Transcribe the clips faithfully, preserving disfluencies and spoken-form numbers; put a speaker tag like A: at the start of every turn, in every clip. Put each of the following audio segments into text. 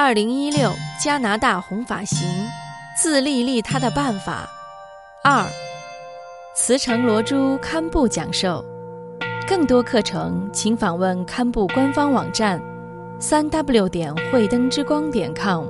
A: 二零一六加拿大弘法行自利利他的办法二，慈诚罗珠堪布讲授。更多课程请访问堪布官方网站三 w 点慧灯之光点 com。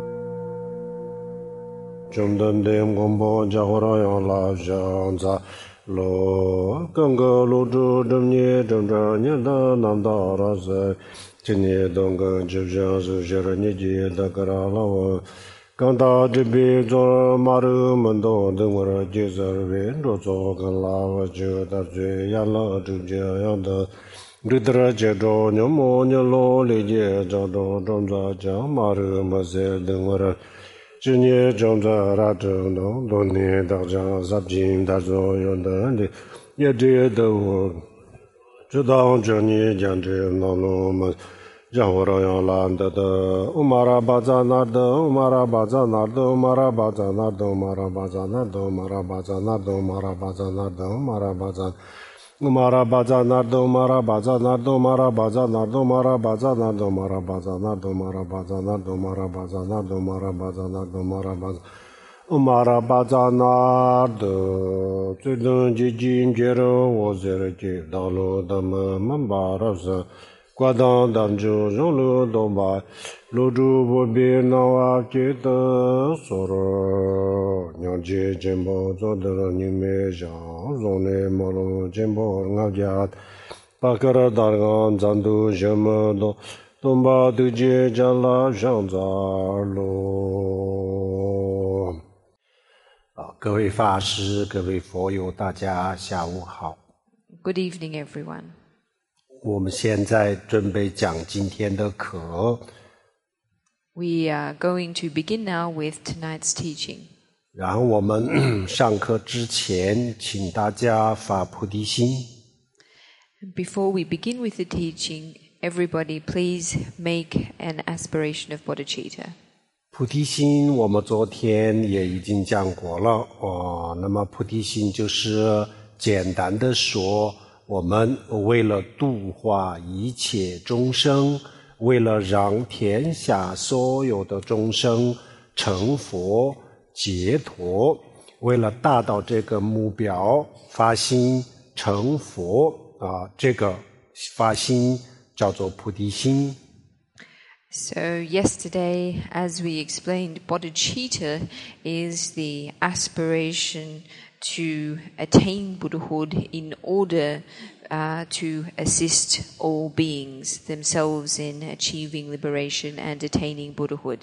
B: 中等点广播加火拉扬拉香杂罗更个罗珠正念正正念的南达拉塞今年东个就像是学了年纪的个拉拉我刚到这边做马路门道等我的介绍员做做跟拉我就到这样了就这样的对的接着你莫你老理解找到种子讲马路没事等我的今年种子拉正东多年大家十斤大作用的的也这的我知道这年讲这那那么让我让兰的的乌马拉巴扎那的乌马拉巴扎那的乌马拉巴扎那的乌马拉巴扎那的乌马拉巴扎那的乌马拉巴扎那的乌马拉巴扎乌马拉巴扎那的乌马拉巴扎那的乌马拉巴扎那的乌马拉巴扎那的乌马拉巴扎那的乌马拉巴扎那的乌马拉巴扎那的乌马拉巴扎那的乌马拉巴扎乌马拉巴扎那的最终接近接着我这里接到了的么么巴拉是挂当当就让路都把路主不必那话记得说了娘姐肩膀做的了你没想让你马路肩膀俺家把个了大个咱都什么都都把都接着了上za路
C: 啊，各位法师各位佛友大家下午好
D: Good evening everyone
C: 我们现在准备讲今天的课
D: We are going to begin now with tonight's teaching.
C: 然后我们上课之前请大家发菩提心
D: Before we begin with the teaching, everybody please make an aspiration of bodhicitta.
C: 菩提心我们昨天也已经讲过了哦，那么菩提心就是简单的说我们为了度化一切众生，为了让天下所有的众生成佛解脱，为了达到这个目标，发心成佛啊，这个发心叫做菩提心。
D: So yesterday, as we explained, bodhicitta is the aspiration to attain Buddhahood in order uh, to assist all beings themselves in achieving liberation and attaining Buddhahood.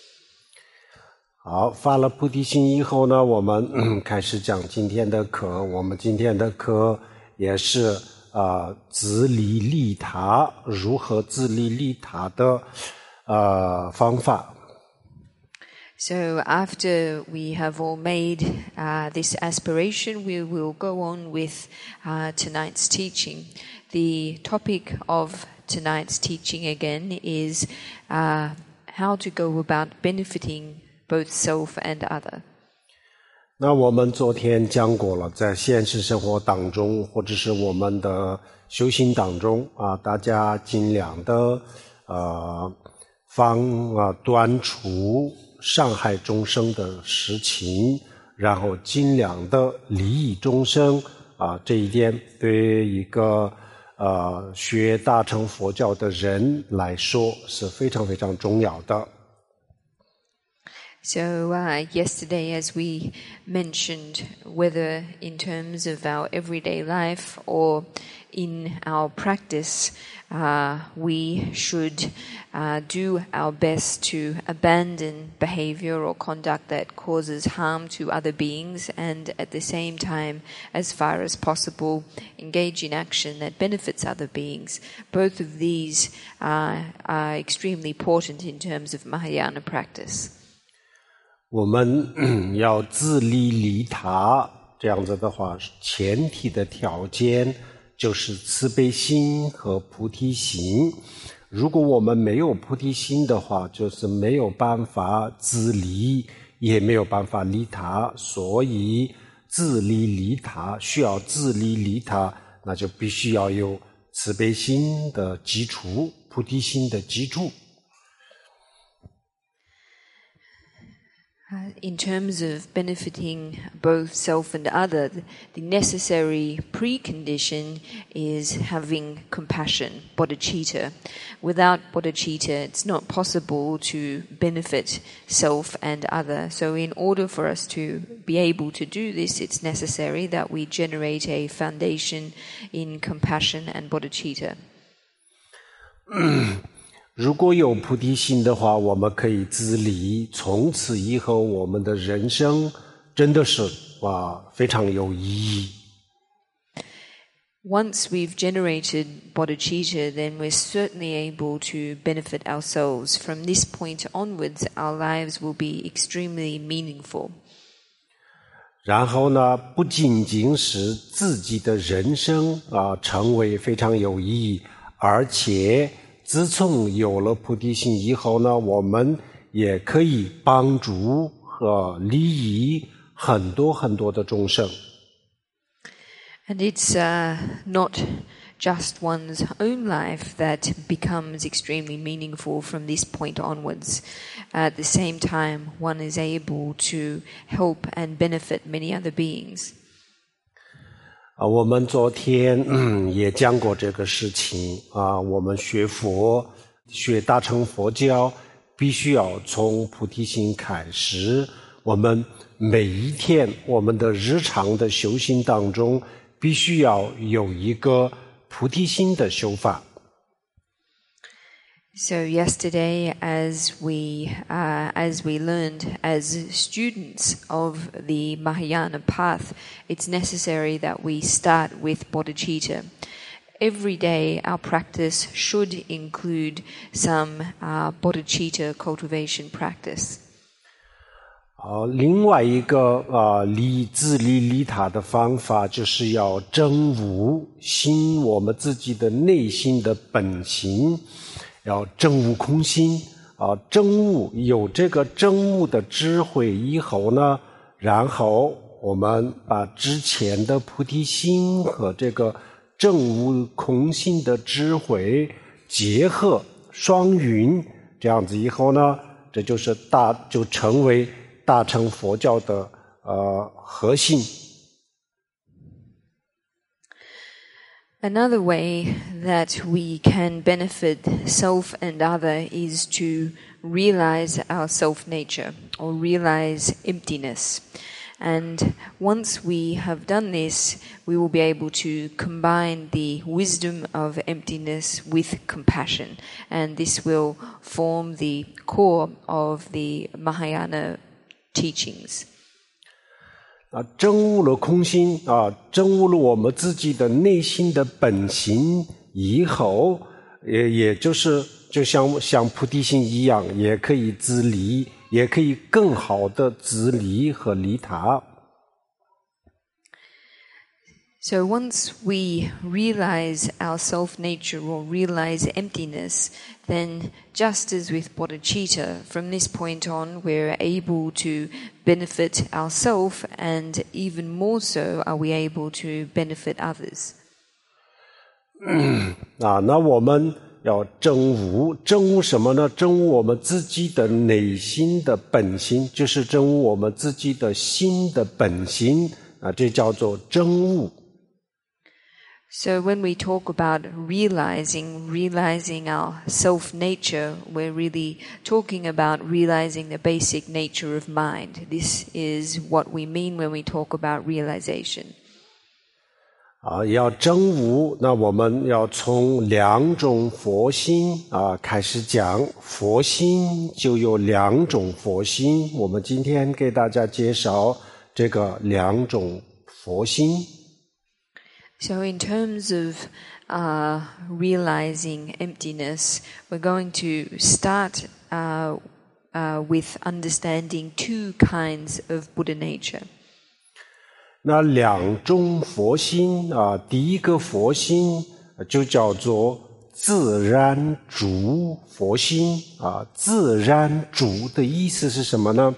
C: 好，发了菩提心以后呢，我们、嗯、开始讲今天的课。我们今天的课也是啊、呃，自利利他，如何自利利他的呃方法。
D: So after we have all made uh, this aspiration, we will go on with uh, tonight's teaching. The topic of tonight's teaching again is uh, how to go about benefiting both self and other.
C: 那我们昨天讲过了，在现实生活当中，或者是我们的修行当中啊，大家尽量的呃防啊断除伤害众生的事情，然后尽量的利益众生啊，这一点对一个呃学大乘佛教的人来说是非常非常重要的。
D: So uh, yesterday, as we mentioned, whether in terms of our everyday life or in our practice, uh, we should uh, do our best to abandon behavior or conduct that causes harm to other beings and at the same time, as far as possible, engage in action that benefits other beings. Both of these uh, are extremely important in terms of Mahayana practice.
C: 我们要自利利他，这样子的话，前提的条件就是慈悲心和菩提心。如果我们没有菩提心的话，就是没有办法自利，也没有办法利他。所以自利利他，需要自利利他，那就必须要有慈悲心的基础，菩提心的基础。
D: Uh, in terms of benefiting both self and other, the necessary precondition is having compassion, bodhicitta. Without bodhicitta, it's not possible to benefit self and other. So in order for us to be able to do this, it's necessary that we generate a foundation in compassion and bodhicitta.
C: 如果有菩提心的话，我们可以自离，从此以后我们的人生真的是啊非常有意义。
D: Once we've generated bodhicitta, then we're certainly able to benefit ourselves. From this point onwards, our lives will be extremely meaningful.
C: 然后呢，不仅仅使自己的人生啊成为非常有意义，而且自从有了菩提心以后呢，我们也可以帮助和利益很多很多的众生。
D: And it's uh, not just one's own life that becomes extremely meaningful from this point onwards. At the same time, one is able to help and benefit many other beings.
C: 啊，我们昨天、嗯、也讲过这个事情啊。我们学佛、学大乘佛教，必须要从菩提心开始。我们每一天，我们的日常的修行当中，必须要有一个菩提心的修法。
D: So yesterday, as we uh, as we learned as students of the Mahayana path, it's necessary that we start with bodhicitta. Every day, our practice should include some uh, bodhicitta cultivation practice.
C: 啊，另外一个啊利自利利他的方法，就是要证悟心我们自己的内心的本性。要证悟空心啊，证悟有这个证悟的智慧以后呢，然后我们把之前的菩提心和这个证悟空心的智慧结合双运，这样子以后呢，这就是大就成为大乘佛教的呃核心。
D: Another way that we can benefit self and other is to realize our self-nature or realize emptiness. And once we have done this, we will be able to combine the wisdom of emptiness with compassion. And this will form the core of the Mahayana teachings.
C: 啊，证悟了空心啊，证悟了我们自己的内心的本性以后，也也就是就像像菩提心一样，也可以自利，也可以更好的自利和利他。
D: So once we realize our self-nature or realize emptiness, then just as with bodhicitta, from this point on we're able to benefit ourselves, and even more so are we able to benefit others.
C: 啊，那我们要证悟，证悟什么呢？证悟我们自己的内心的本性，就是证悟我们自己的心的本性啊，这叫做证悟。
D: So when we talk about realizing, realizing our self-nature, we're really talking about realizing the basic nature of mind. This is what we mean when we talk about realization.
C: 啊，要证悟，那我们要从两种佛心啊开始讲。佛心就有两种佛心，我们今天给大家介绍这个两种佛心。
D: So in terms of uh, realizing emptiness, we're going to start uh, uh, with understanding two kinds of Buddha nature.
C: 那两种佛心啊，第一个佛心就叫做自然主佛心啊。自然主的意思是什么呢？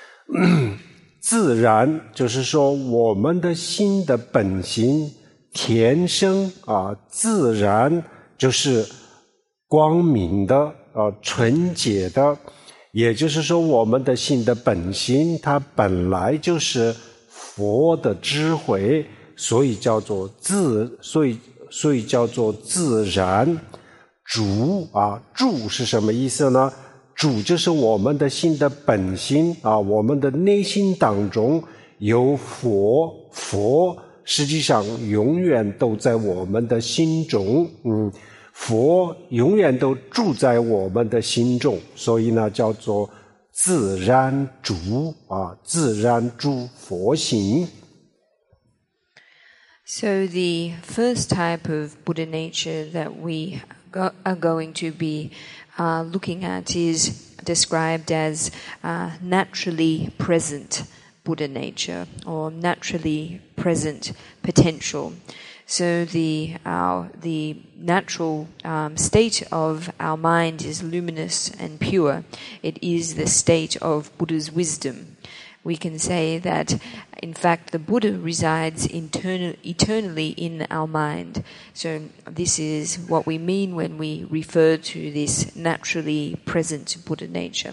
C: 自然就是说我们的心的本性。天生啊，自然就是光明的啊，纯洁的， 也就是说，我们的心的本心，它本来就是佛的智慧，所以叫做自，所以所以叫做自然主啊。主是什么意思呢？主就是我们的心的本心啊，我们的内心当中有佛，佛实际上永远都在我们的心中，嗯。佛永远都住在我们的心中，所以呢叫做自然住啊，自然住佛心。
D: So the first type of Buddha nature that we go, are going to be uh, looking at is described as uh, naturally present Buddha nature or naturally present potential. So the our the natural um, state of our mind is luminous and pure. It is the state of Buddha's wisdom. We can say that, in fact, the Buddha resides internal, eternally in our mind. So this is what we mean when we refer to this naturally present Buddha nature.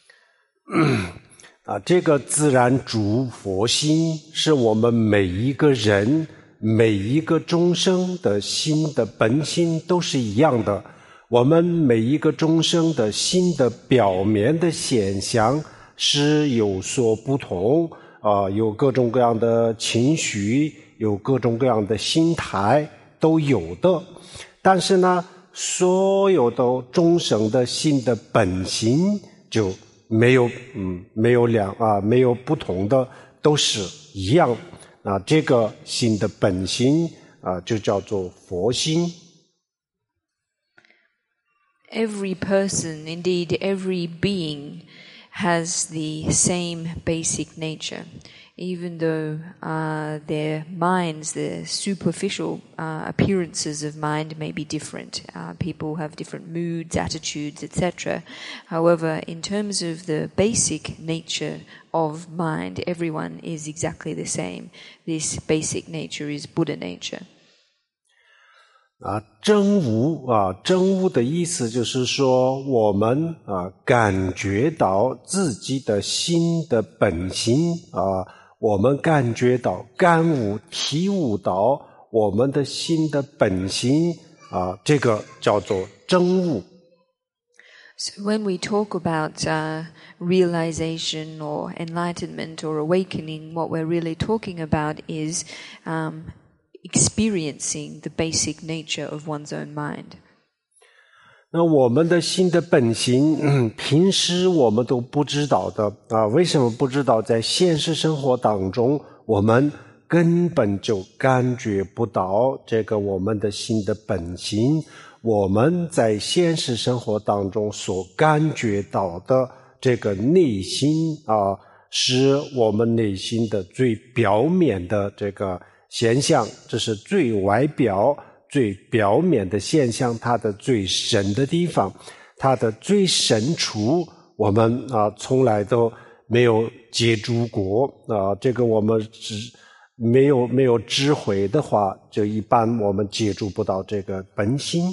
C: 啊，这个自然主佛心是我们每一个人。每一个众生的心的本心都是一样的，我们每一个众生的心的表面的现象是有所不同啊，有各种各样的情绪，有各种各样的心态都有的。但是呢，所有的众生的心的本心就没有嗯没有两啊没有不同的，都是一样。啊，这个心的本心啊，就叫做佛心。
D: Every person, indeed every being, has the same basic nature, even though uh, their minds, their superficial uh, appearances of mind may be different. Uh, people have different moods, attitudes, et cetera. However, in terms of the basic nature of mind, everyone is exactly the same. This basic nature is Buddha nature.
C: 啊，真悟啊，真悟的意思就是说，我们啊感觉到自己的心的本心啊，我们感觉到、感悟、体悟到我们的心的本心啊，这个叫做真悟。
D: So when we talk about uh, realization or enlightenment or awakening, what we're really talking about is um, experiencing the basic nature of one's own mind.
C: 那我们的心的本性、嗯、平时我们都不知道的啊，为什么不知道？在现实生活当中，我们根本就感觉不到这个我们的心的本性。我们在现实生活当中所感觉到的这个内心啊，是我们内心的最表面的这个现象，这是最外表最表面的现象，它的最深的地方，它的最深处我们啊从来都没有接触过啊，这个我们只没有没有智慧的话，就一般我们接触不到这个本心。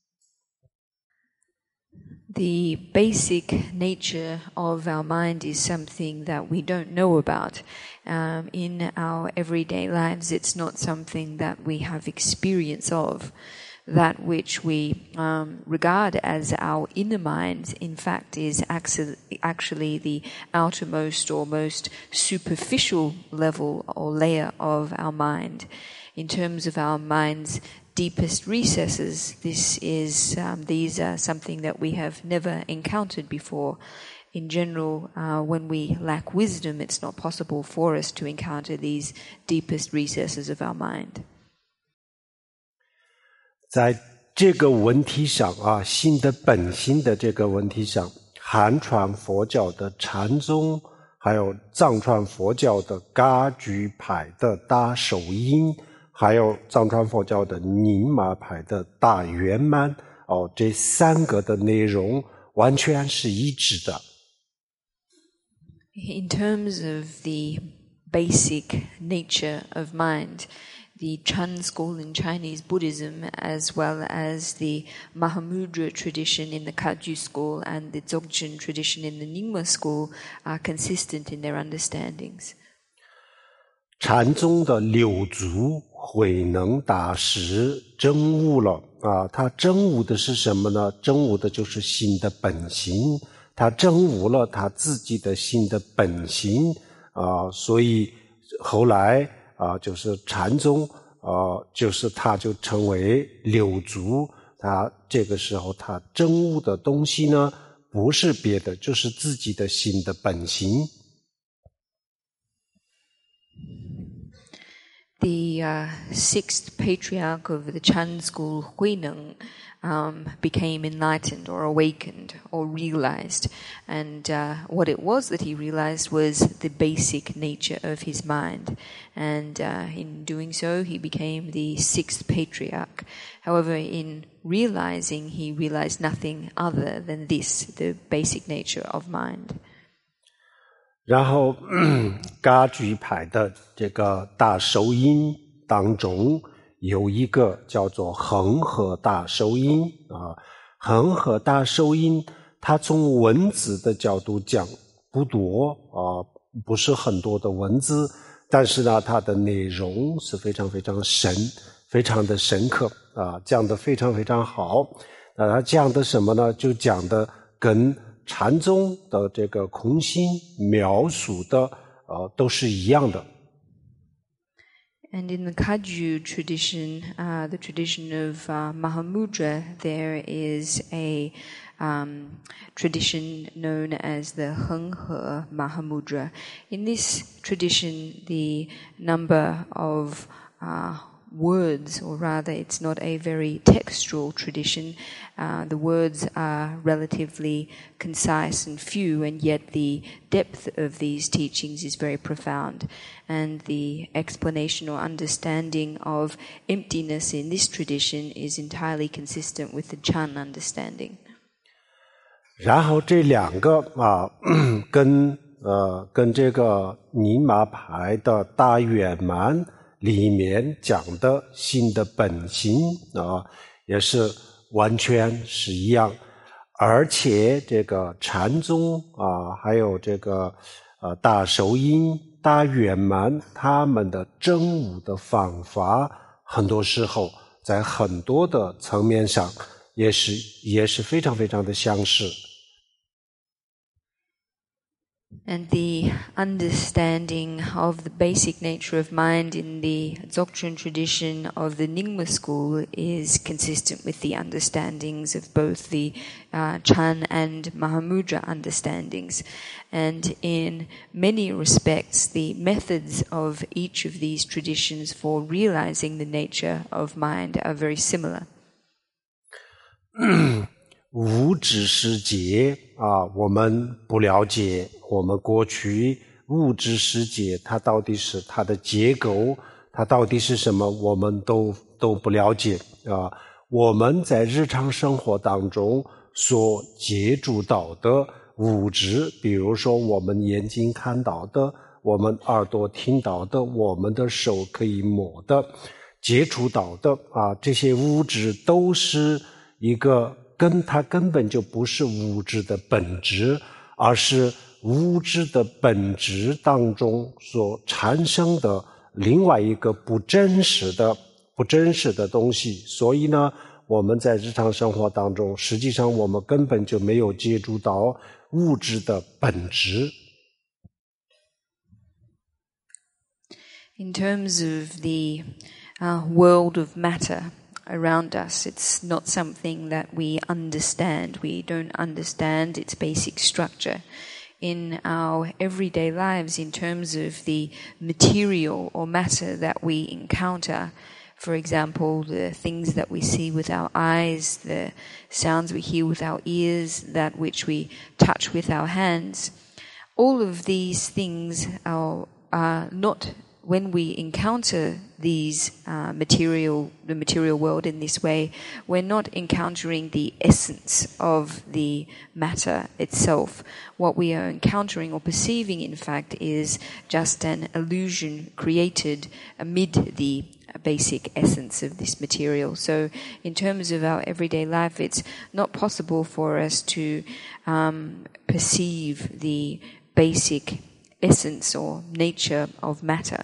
D: The basic nature of our mind is something that we don't know about. Um, in our everyday lives, it's not something that we have experience of. That which we um, regard as our inner mind, in fact, is actually the outermost or most superficial level or layer of our mind. In terms of our mind's deepest recesses, this is um, these are something that we have never encountered before. In general, uh, when we lack wisdom, it's not possible for us to encounter these deepest recesses of our mind.
C: 在这个问题上啊，心的本心的这个问题上，汉传佛教的禅宗，还有藏传佛教的噶举派的大手印，还有藏传佛教的宁玛派的大圆满，哦，这三个的内容完全是一致的。
D: In terms of the basic nature of mind, the Chan school in Chinese Buddhism, as well as the Mahamudra tradition in the Kagyu school and the Dzogchen tradition in the Nyingma school, are consistent in their understandings.
C: 禅宗的六祖慧能大师证悟了啊，他证悟的是什么呢？证悟的就是心的本性，他证悟了他自己的心的本性啊，所以后来啊，就是禅宗啊，就是他就成为六祖，他这个时候他证悟的东西呢，不是别的，就是自己的心的本性。
D: The uh, sixth patriarch of the Chan school, Huineng, um, became enlightened or awakened or realized. And uh, what it was that he realized was the basic nature of his mind. And uh, in doing so, he became the sixth patriarch. However, in realizing, he realized nothing other than this, the basic nature of mind.
C: 然后噶举派的这个大手印当中有一个叫做恒河大手印啊，恒河大手印它从文字的角度讲不多啊，不是很多的文字，但是呢它的内容是非常非常深，非常的深刻啊，讲得非常非常好。那它讲的什么呢？就讲的跟禅宗的这个空心描述的呃都是一样的。
D: And in the Kagyu tradition, uh, the tradition of uh, Mahamudra, there is a um, tradition known as the Henghe Mahamudra. In this tradition, the number of uh, words, or rather it's not a very textual tradition, uh, the words are relatively concise and few, and yet the depth of these teachings is very profound. And the explanation or understanding of emptiness in this tradition is entirely consistent with the Chan understanding.
C: 然后这两个啊，跟呃跟这个尼玛派的大圆满里面讲的心的本性啊，也是完全是一样，而且这个禅宗啊，还有这个呃大手印、大圆满，他们的证悟的方法，很多时候在很多的层面上也是也是非常非常的相似。
D: And the understanding of the basic nature of mind in the Dzogchen tradition of the Nyingma school is consistent with the understandings of both the uh, Chan and Mahamudra understandings. And in many respects, the methods of each of these traditions for realizing the nature of mind are very similar.
C: 物质世界啊，我们不了解，我们过去物质世界它到底是它的结构，它到底是什么，我们都都不了解啊。我们在日常生活当中所接触到的物质，比如说我们眼睛看到的，我们耳朵听到的，我们的手可以摸的，接触到的啊，这些物质都是一个跟它根本就不是物质的本质，而是物质的本质当中所产生的另外一个不真实的不真实的东西。所以呢，我们在日常生活当中，实际上我们根本就没有接触到物质的本质。
D: In terms of the uh, world of matter around us, it's not something that we understand. We don't understand its basic structure. In our everyday lives, in terms of the material or matter that we encounter, for example, the things that we see with our eyes, the sounds we hear with our ears, that which we touch with our hands, all of these things are, are not when we encounter these uh, material, the material world in this way, we're not encountering the essence of the matter itself. What we are encountering or perceiving, in fact, is just an illusion created amid the basic essence of this material. So in terms of our everyday life, it's not possible for us to um, perceive the basic essence or nature of matter.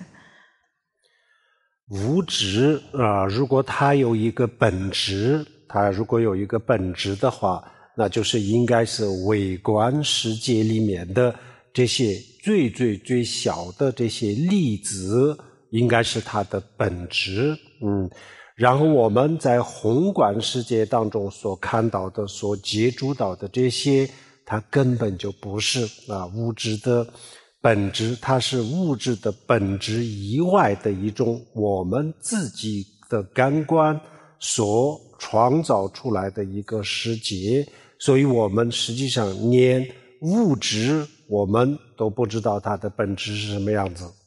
C: 物质啊，如果它有一个本质，它如果有一个本质的话，那就是应该是微观世界里面的这些最最最小的这些粒子，应该是它的本质。嗯，然后我们在宏观世界当中所看到的、所接触到的这些，它根本就不是啊物质的本质，它是物质的本质以外的一种我们自己的感官所创造出来的一个世界，所以我们实际上连物质我们都不知道它的本质是什么样子。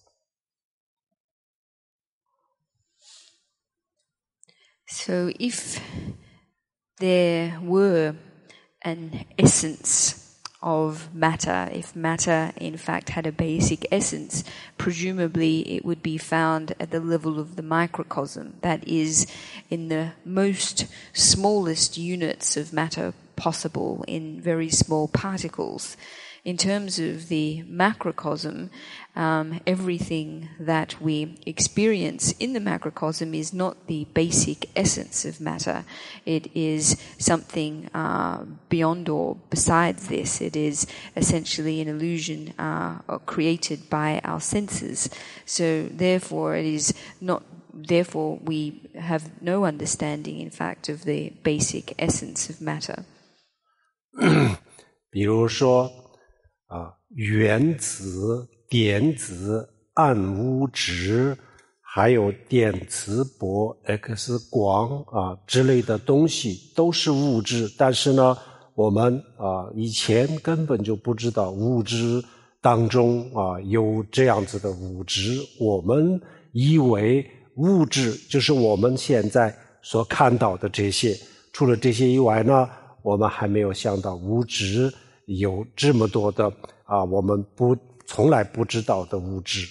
D: So if there were an essence of matter, if matter in fact had a basic essence, presumably it would be found at the level of the microcosm, that is, in the most smallest units of matter possible, in very small particles. In terms of the macrocosm, um, everything that we experience in the macrocosm is not the basic essence of matter. It is something uh, beyond or besides this. It is essentially an illusion uh, created by our senses. So therefore it is not, therefore we have no understanding, in fact, of the basic essence of matter.
C: 比如说啊，原子、电子、暗物质，还有电磁波、X 光啊之类的东西都是物质，但是呢，我们啊以前根本就不知道物质当中啊有这样子的物质，我们以为物质就是我们现在所看到的这些，除了这些以外呢，我们还没有想到物质有这么多的啊，我们不从来不知道的物质。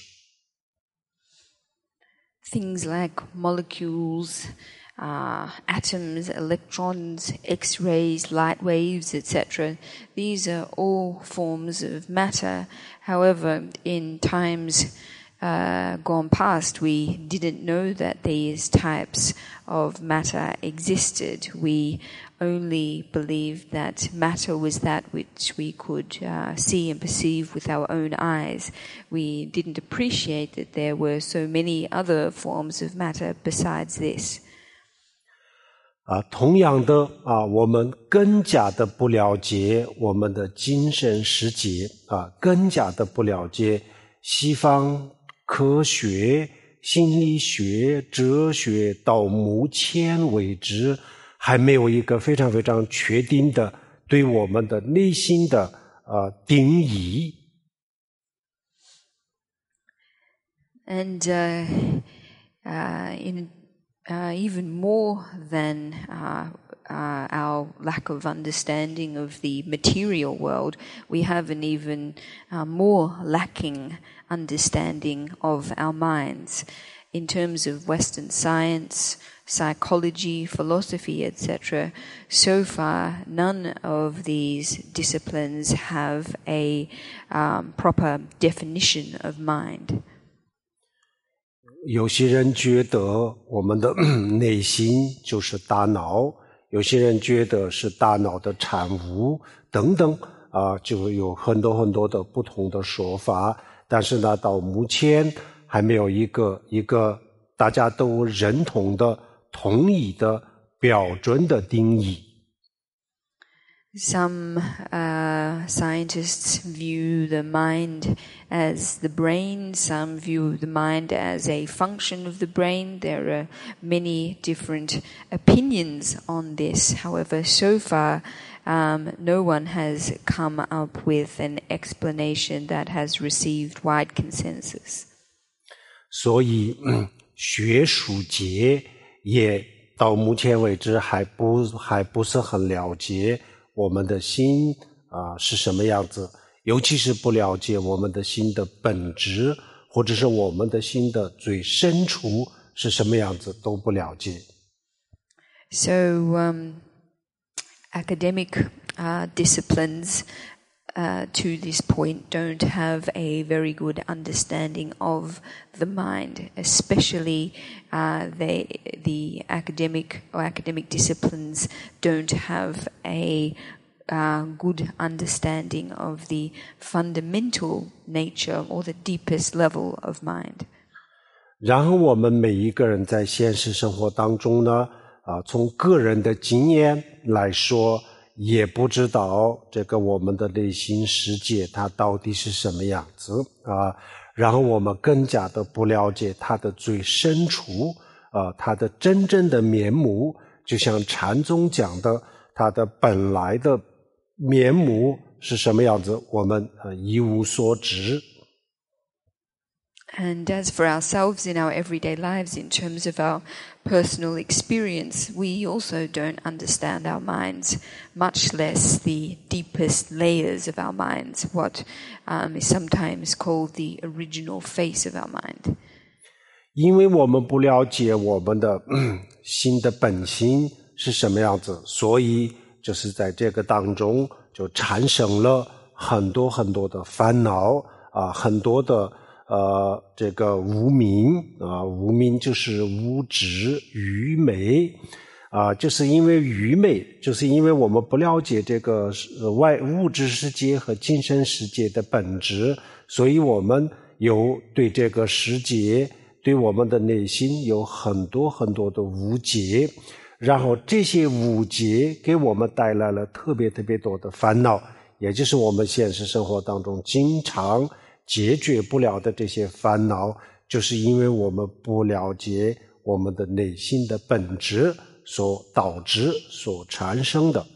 D: Things like molecules, uh, atoms, electrons, X-rays, light waves, et cetera. These are all forms of matter. However, in times uh, gone past, we didn't know that these types of matter existed. We only believed that matter was that which we could uh, see and perceive with our own eyes. We didn't appreciate that there were so many other forms of matter besides this.
C: 啊，同样的啊，我们更加的不了解我们的精神世界啊，更加的不了解西方科学、心理学、哲学到目前为止还没有一个非常非常确定的对我们的内心的呃定义。
D: And uh, uh, in uh, even more than uh, uh, our lack of understanding of the material world, we have an even uh, more lacking understanding of our minds. In terms of Western science, psychology, philosophy, et cetera, so far none of these disciplines have a um, proper definition of mind.
C: 有些人觉得我们的内心就是大脑，有些人觉得是大脑的产物等等啊，就有很多很多的不同的说法。但是呢，到目前还没有一个一个大家都认同的、统一的标准的定义。
D: Some uh, scientists view the mind as the brain, some view the mind as a function of the brain. There are many different opinions on this. However, so far, um, no one has come up with an explanation that has received wide consensus.
C: 所以、嗯、学术界也到目前为止还不还不是很了解我们的心啊、呃、是什么样子，尤其是不了解我们的心的本质，或者是我们的心的最深处是什么样子都不了解。
D: So, um, academic uh, disciplines uh, to this point don't have a very good understanding of the mind, especially uh, they, the academic or academic disciplines don't have a uh, good understanding of the fundamental nature or the deepest level of mind.
C: 然后我们每一个人在现实生活当中呢，啊，从个人的经验来说，也不知道这个我们的内心世界它到底是什么样子啊。然后我们更加的不了解它的最深处啊，它的真正的面目，就像禅宗讲的，它的本来的面目是什么样子，我们呃一无所知。
D: And as for ourselves in our everyday lives, in terms of our personal experience, we also don't understand our minds, much less the deepest layers of our minds, what um, is sometimes called the original face of our mind.
C: 因为我们不了解我们的心的本性是什么样子，所以就是在这个当中就产生了很多很多的烦恼啊，很多的呃这个无明啊，无明就是无知、愚昧啊，就是因为愚昧，就是因为我们不了解这个外物质世界和精神世界的本质，所以我们有对这个世界，对我们的内心有很多很多的误解，然后这些误解给我们带来了特别特别多的烦恼，也就是我们现实生活当中经常解决不了的这些烦恼，就是因为我们不了解我们的内心的本质所导致所产生的。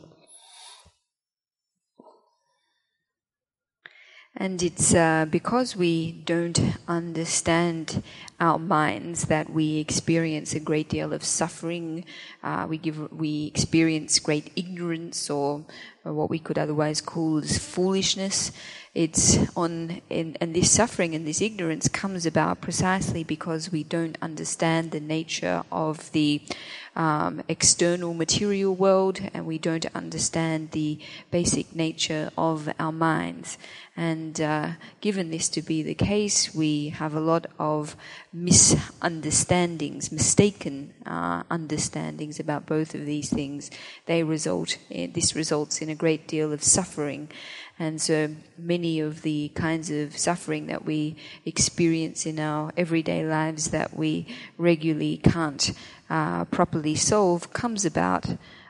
D: And it's uh, because we don't understand our minds that we experience a great deal of suffering. Uh, we give, we experience great ignorance, or, or what we could otherwise call as foolishness. It's on, and, and this suffering and this ignorance comes about precisely because we don't understand the nature of the um, external material world, and we don't understand the basic nature of our minds. And uh, given this to be the case, we have a lot of misunderstandings, mistaken uh, understandings about both of these things. They result in, this results in a great deal of suffering. And so many of the kinds of suffering that we experience in our everyday lives that we regularly can't uh, properly solve comes about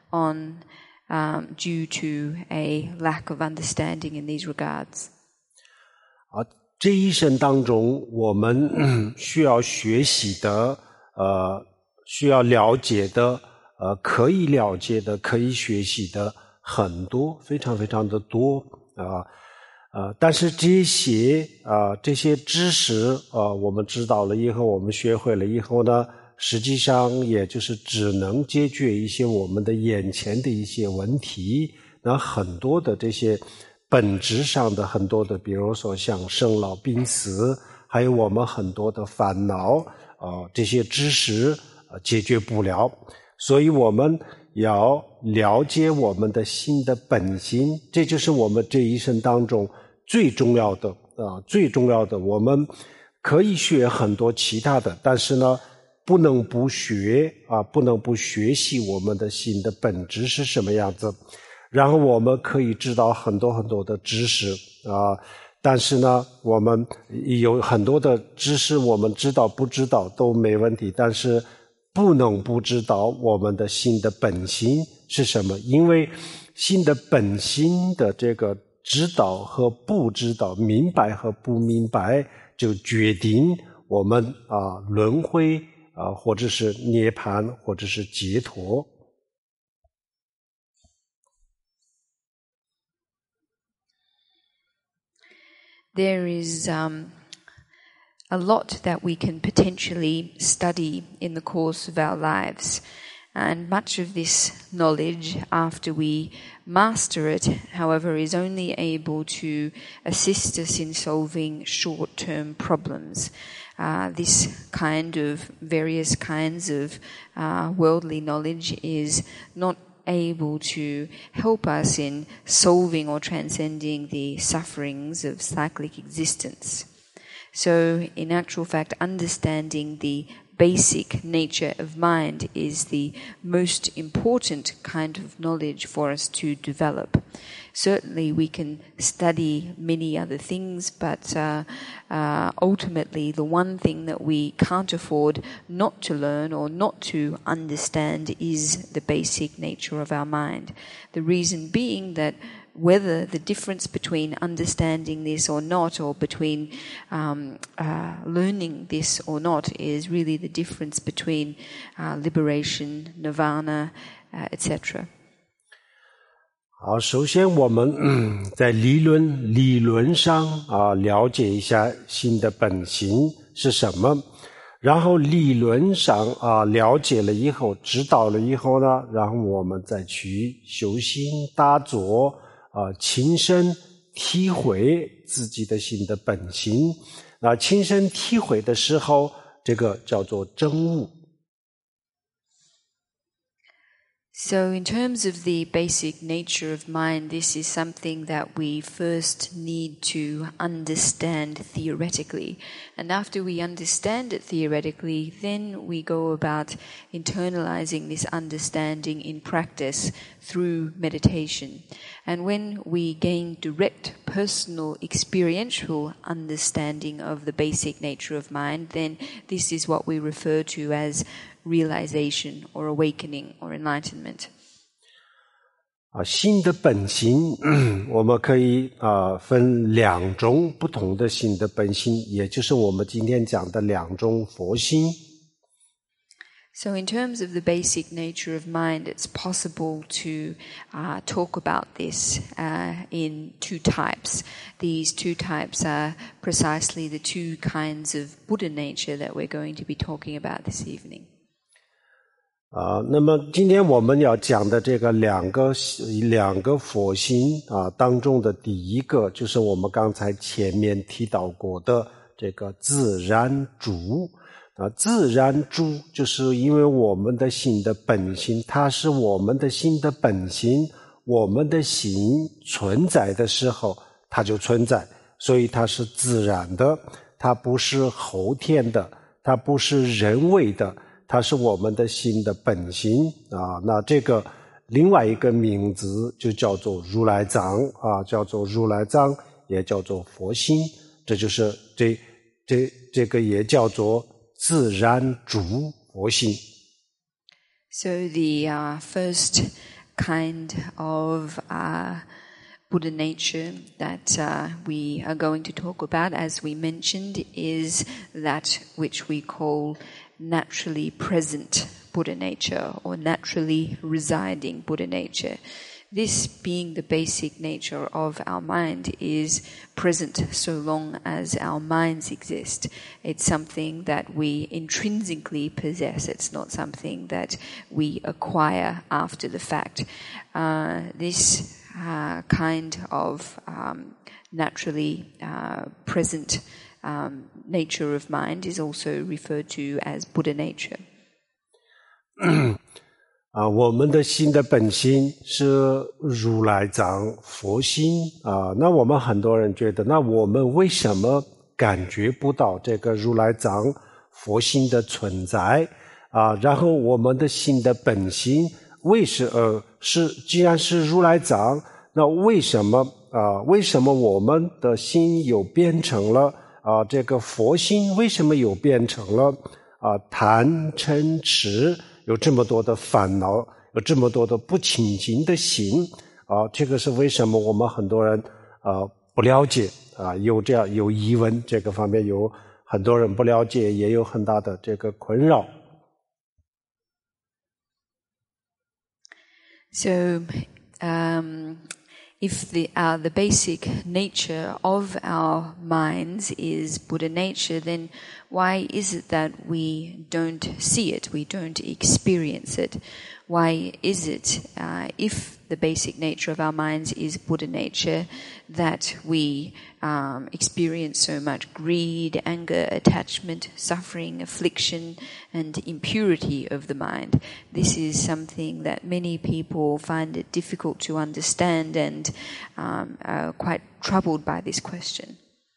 D: on um, due to a lack of understanding in these regards.
C: 啊，这一生当中，我们需要学习的，呃，需要了解的，呃，可以了解的，可以学习的很多，非常非常的多啊，呃，但是这些啊，这些知识啊，我们知道了以后，我们学会了以后呢，实际上也就是只能解决一些我们的眼前的一些问题，那很多的这些本质上的很多的，比如说像生老病死，还有我们很多的烦恼啊，这些知识啊解决不了，所以我们要了解我们的心的本性，这就是我们这一生当中最重要的啊，最重要的。我们可以学很多其他的，但是呢，不能不学啊，不能不学习我们的心的本质是什么样子。然后我们可以知道很多很多的知识啊，但是呢，我们有很多的知识我们知道不知道都没问题，但是不能不知道我们的心的本性是什么，因为心的本性的这个知道和不知道，明白和不明白，就决定我们啊轮回啊，或者是涅槃，或者是解脱。
D: There is um, a lot that we can potentially study in the course of our lives. And much of this knowledge, after we master it, however, is only able to assist us in solving short-term problems. Uh, this kind of, various kinds of uh, worldly knowledge is not able to help us in solving or transcending the sufferings of cyclic existence. So, in actual fact, understanding the basic nature of mind is the most important kind of knowledge for us to develop. Certainly we can study many other things, but uh, uh, ultimately the one thing that we can't afford not to learn or not to understand is the basic nature of our mind. The reason being that whether the difference between understanding this or not, or between um, uh, learning this or not, is really the difference between uh, liberation, nirvana, uh, et cetera.
C: 好，首先我们、嗯、在理论理论上啊了解一下心的本性是什么，然后理论上啊了解了以后，知道了以后呢，然后我们再去修心打坐。啊，亲身体会自己的心的本性，那亲身体会的时候，这个叫做证悟。
D: So in terms of the basic nature of mind, this is something that we first need to understand theoretically. And after we understand it theoretically, then we go about internalizing this understanding in practice through meditation. And when we gain direct personal experiential understanding of the basic nature of mind, then this is what we refer to as realization or awakening or enlightenment.
C: 啊，心的本性，我们可以啊分两种不同的心的本性，也就是我们今天讲的两种佛心。
D: So in terms of the basic nature of mind, it's possible to uh, talk about this uh, in two types. These two types are precisely the two kinds of Buddha nature that we're going to be talking about this evening.
C: 啊，那么今天我们要讲的这个两个两个佛心啊当中的第一个，就是我们刚才前面提到过的这个自然主。啊，自然主就是因为我们的心的本性，它是我们的心的本性，我们的心存在的时候，它就存在，所以它是自然的，它不是后天的，它不是人为的，它是我们的心的本性啊。那这个另外一个名字就叫做如来藏啊，叫做如来藏，也叫做佛心，这就是这这这个也叫做自然主佛性。
D: So the uh, first kind of uh, Buddha nature that uh, we are going to talk about, as we mentioned, is that which we call naturally present Buddha nature or naturally residing Buddha nature. This, being the basic nature of our mind, is present so long as our minds exist. It's something that we intrinsically possess. It's not something that we acquire after the fact. Uh, this uh, kind of um, naturally uh, present um, nature of mind is also referred to as Buddha nature.
C: 啊，我们的心的本性是如来藏佛心啊。那我们很多人觉得，那我们为什么感觉不到这个如来藏佛心的存在啊？然后我们的心的本性为什么是既然是如来藏，那为什么啊？为什么我们的心又变成了啊？这个佛心为什么又变成了啊贪嗔痴？有这么多的烦恼，有这么多的不清净的心啊，这个是为什么我们很多人啊不了解啊，有这样有疑问，这个方面有很多人不了解，也有很大的这个困扰。
D: So, um, if the uh, the basic nature of our minds is Buddha nature, then why is it that we don't see it, we don't experience it? Why is it, uh, if the basic nature of our minds is Buddha nature, that we um, experience so much greed, anger, attachment, suffering, affliction, and impurity of the mind? This is something that many people find it difficult to understand and um, are quite troubled by this question.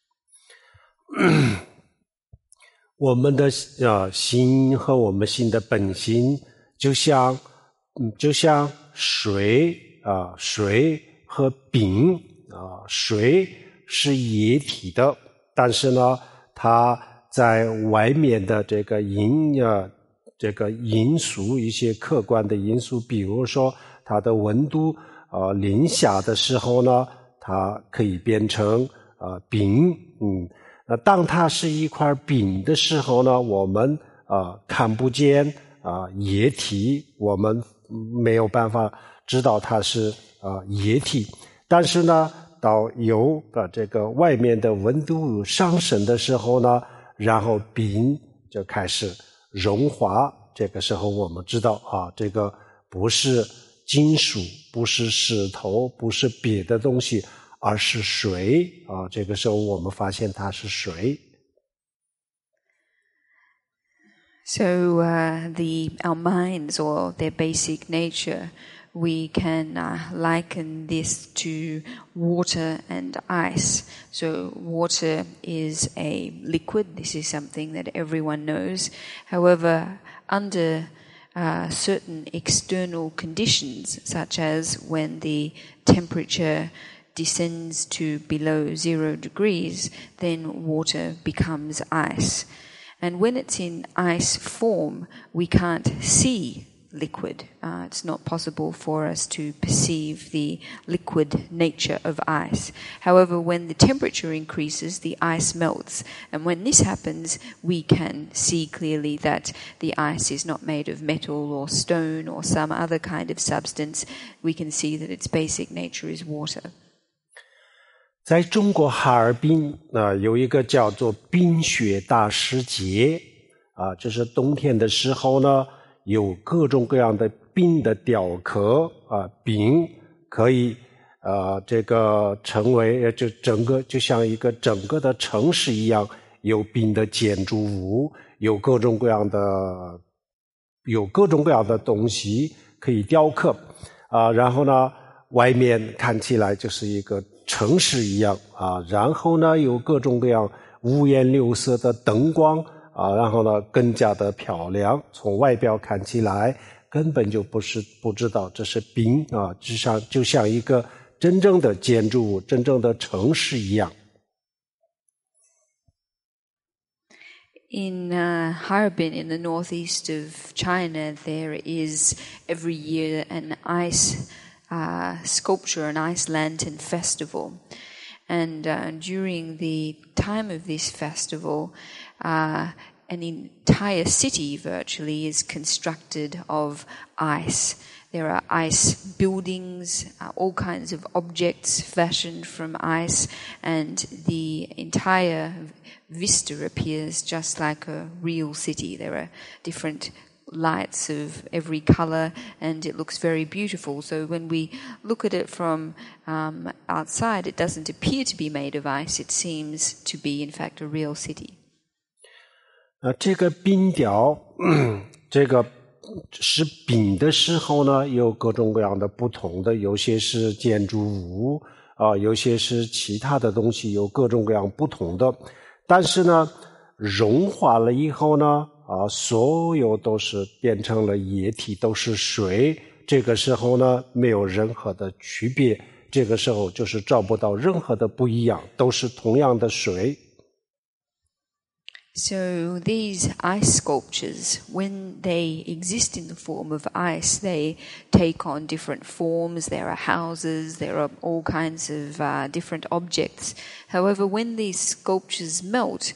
C: 我们的呃心和我们心的本性，就像嗯就像水啊、呃，水和冰啊、呃，水是液体的，但是呢，它在外面的这个因啊，这个因素一些客观的因素，比如说它的温度啊、呃，零下的时候呢，它可以变成啊、呃、冰，嗯。那当它是一块冰的时候呢，我们啊、呃、看不见啊、呃、液体，我们没有办法知道它是啊、呃、液体。但是呢，到有把这个外面的温度上升的时候呢，然后冰就开始融化。这个时候我们知道啊，这个不是金属，不是石头，不是别的东西。而是水啊，这个时候我们发现它是水。
D: So uh, the our minds or their basic nature, we can uh, liken this to water and ice. So water is a liquid. This is something that everyone knows. However, under uh, certain external conditions, such as when the temperature descends to below zero degrees, then water becomes ice. And when it's in ice form, we can't see liquid. Uh, it's not possible for us to perceive the liquid nature of ice. However, when the temperature increases, the ice melts. And when this happens, we can see clearly that the ice is not made of metal or stone or some other kind of substance. We can see that its basic nature is water.
C: 在中国哈尔滨啊、呃，有一个叫做冰雪大世界啊，就是冬天的时候呢，有各种各样的冰的雕刻啊，冰可以呃这个成为就整个就像一个整个的城市一样，有冰的建筑物，有各种各样的有各种各样的东西可以雕刻啊，然后呢，外面看起来就是一个城市一样啊，然后呢有各种各样五颜六色的灯光啊，然后呢更加的漂亮，从外表看起来根本就不是不知道这是冰啊，就像就像一个真正的建筑物，真正的城市一样。
D: In uh, Harbin, in the northeast of China, there is every year an ice Uh, sculpture, an ice lantern festival. And uh, during the time of this festival, uh, an entire city virtually is constructed of ice. There are ice buildings, uh, all kinds of objects fashioned from ice, and the entire vista appears just like a real city. There are different lights of every color, and it looks very beautiful. So when we look at it from um, outside, it doesn't appear to be made of ice. It seems to be, in fact, a real city.
C: 呃，这个冰雕，这个是冰的时候呢，有各种各样的不同的，有些是建筑物啊、呃，有些是其他的东西，有各种各样不同的。但是呢，融化了以后呢。啊，所有都是变成了液体，都是水。这个时候呢，没有任何的区别。这个时候就是找不到任何的不一样，都是同样的水。
D: So these ice sculptures, when they exist in the form of ice, they take on different forms. There are houses, there are all kinds of uh, different objects. However, when these sculptures melt,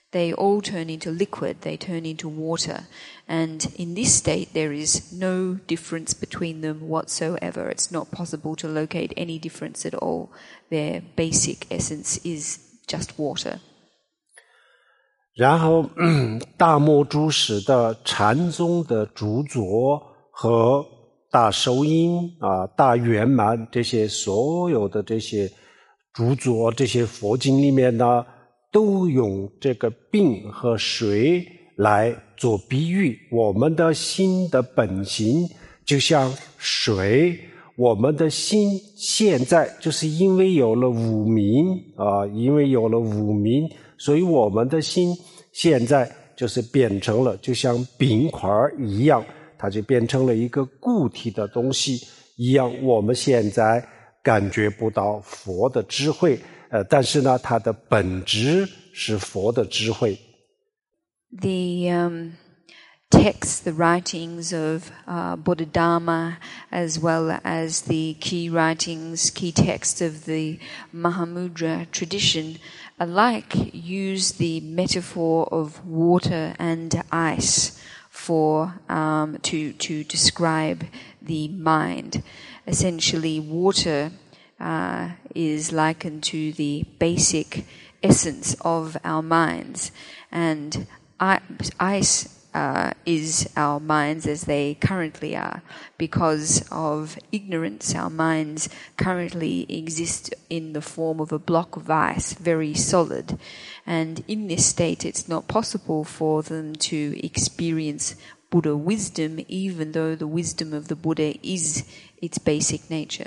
D: they all turn into liquid, they turn into water. And in this state, there is no difference between them whatsoever. It's not possible to locate any difference at all. Their basic essence is just water.
C: 然后大摩诸史的禅宗的著作和大受印啊、大圆满这些所有的这些著作，这些佛经里面呢，都用这个冰和水来做比喻。我们的心的本性就像水，我们的心现在就是因为有了无明啊，因为有了无明，所以我们的心现在就是变成了就像冰块一样，它就变成了一个固体的东西一样。我们现在感觉不到佛的智慧，呃，但是呢，它的本质是佛的智慧。
D: The um, texts, the writings of uh, Bodhidharma, as well as the key writings, key texts of the Mahamudra tradition, alike use the metaphor of water and ice for um, to to describe the mind. Essentially, water uh, is likened to the basic essence of our minds, and ice uh, is our minds as they currently are. Because of ignorance, our minds currently exist in the form of a block of ice, very solid. And in this state, it's not possible for them to experience Buddha wisdom, even though the wisdom of the Buddha is its basic nature.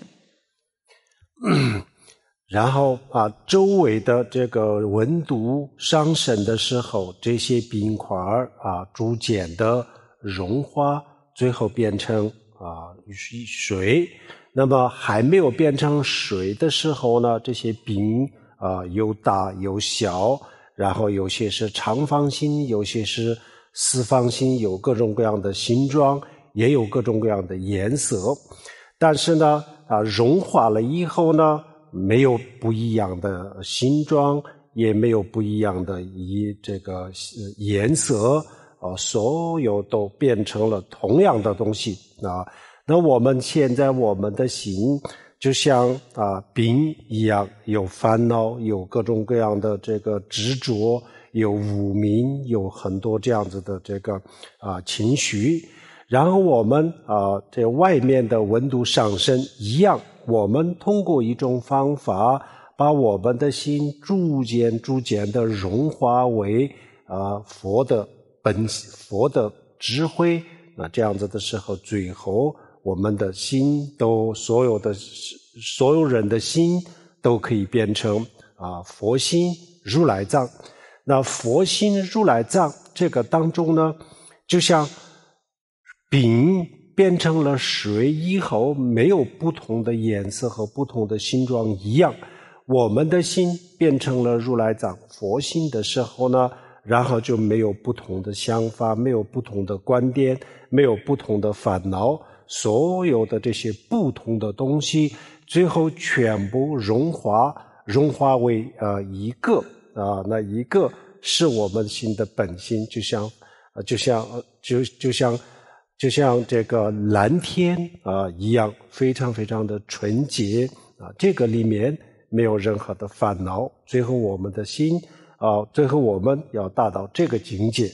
C: 然后啊，周围的这个温度上升的时候，这些冰块啊逐渐的融化，最后变成啊水。那么还没有变成水的时候呢，这些冰啊有大有小，然后有些是长方形，有些是四方形，有各种各样的形状，也有各种各样的颜色。但是呢，啊融化了以后呢，没有不一样的形状，也没有不一样的一这个颜色，啊，所有都变成了同样的东西啊。那我们现在我们的心就像啊冰一样，有烦恼，有各种各样的这个执着，有无明，有很多这样子的这个啊情绪。然后我们啊这外面的温度上升一样。我们通过一种方法，把我们的心逐渐逐渐的融化为啊佛的本佛的智慧。那这样子的时候，最后我们的心都所有的所有人的心都可以变成啊佛心如来藏。那佛心如来藏这个当中呢，就像饼变成了水以后，没有不同的颜色和不同的形状一样，我们的心变成了如来藏佛心的时候呢，然后就没有不同的想法，没有不同的观点，没有不同的烦恼，所有的这些不同的东西，最后全部融化，融化为呃一个啊，那一个是我们心的本性，就像呃就像就就像。就像这个蓝天啊一样，非常非常的纯洁啊，这个里面没有任何的烦恼。最后我们的心啊，最后我们要达到这个境界。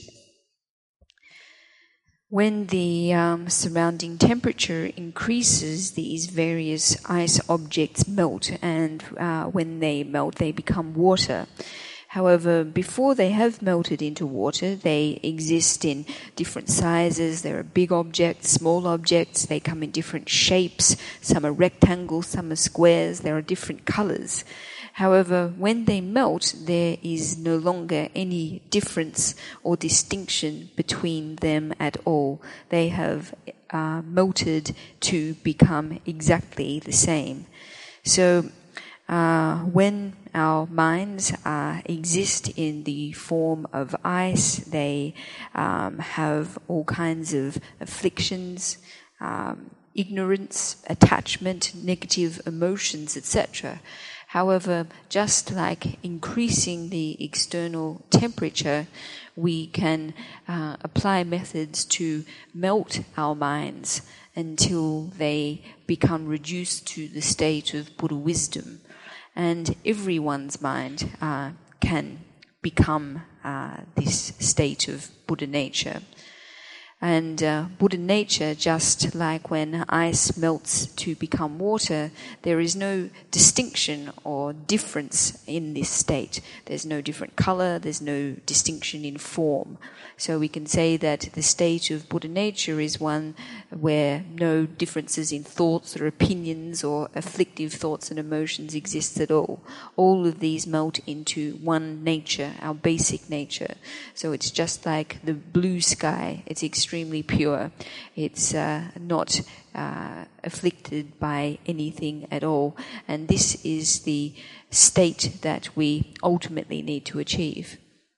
D: When the um, surrounding temperature increases, these various ice objects melt, and uh, when they melt, they become water. However, before they have melted into water, they exist in different sizes. There are big objects, small objects. They come in different shapes. Some are rectangles, some are squares. There are different colors. However, when they melt, there is no longer any difference or distinction between them at all. They have uh, melted to become exactly the same. So, Uh, when our minds uh, exist in the form of ice, they um, have all kinds of afflictions, um, ignorance, attachment, negative emotions, et cetera. However, just like increasing the external temperature, we can uh, apply methods to melt our minds until they become reduced to the state of Buddha wisdom. And everyone's mind uh, can become uh, this state of Buddha nature. And uh, Buddha nature, just like when ice melts to become water, there is no distinction or difference in this state. There's no different color, there's no distinction in form. So we can say that the state of Buddha nature is one where no differences in thoughts or opinions or afflictive thoughts and emotions exist at all. All of these melt into one nature, our basic nature. So it's just like the blue sky. It's extremely pure. It's uh, not uh, afflicted by anything at all. And this is the state that we ultimately need to achieve.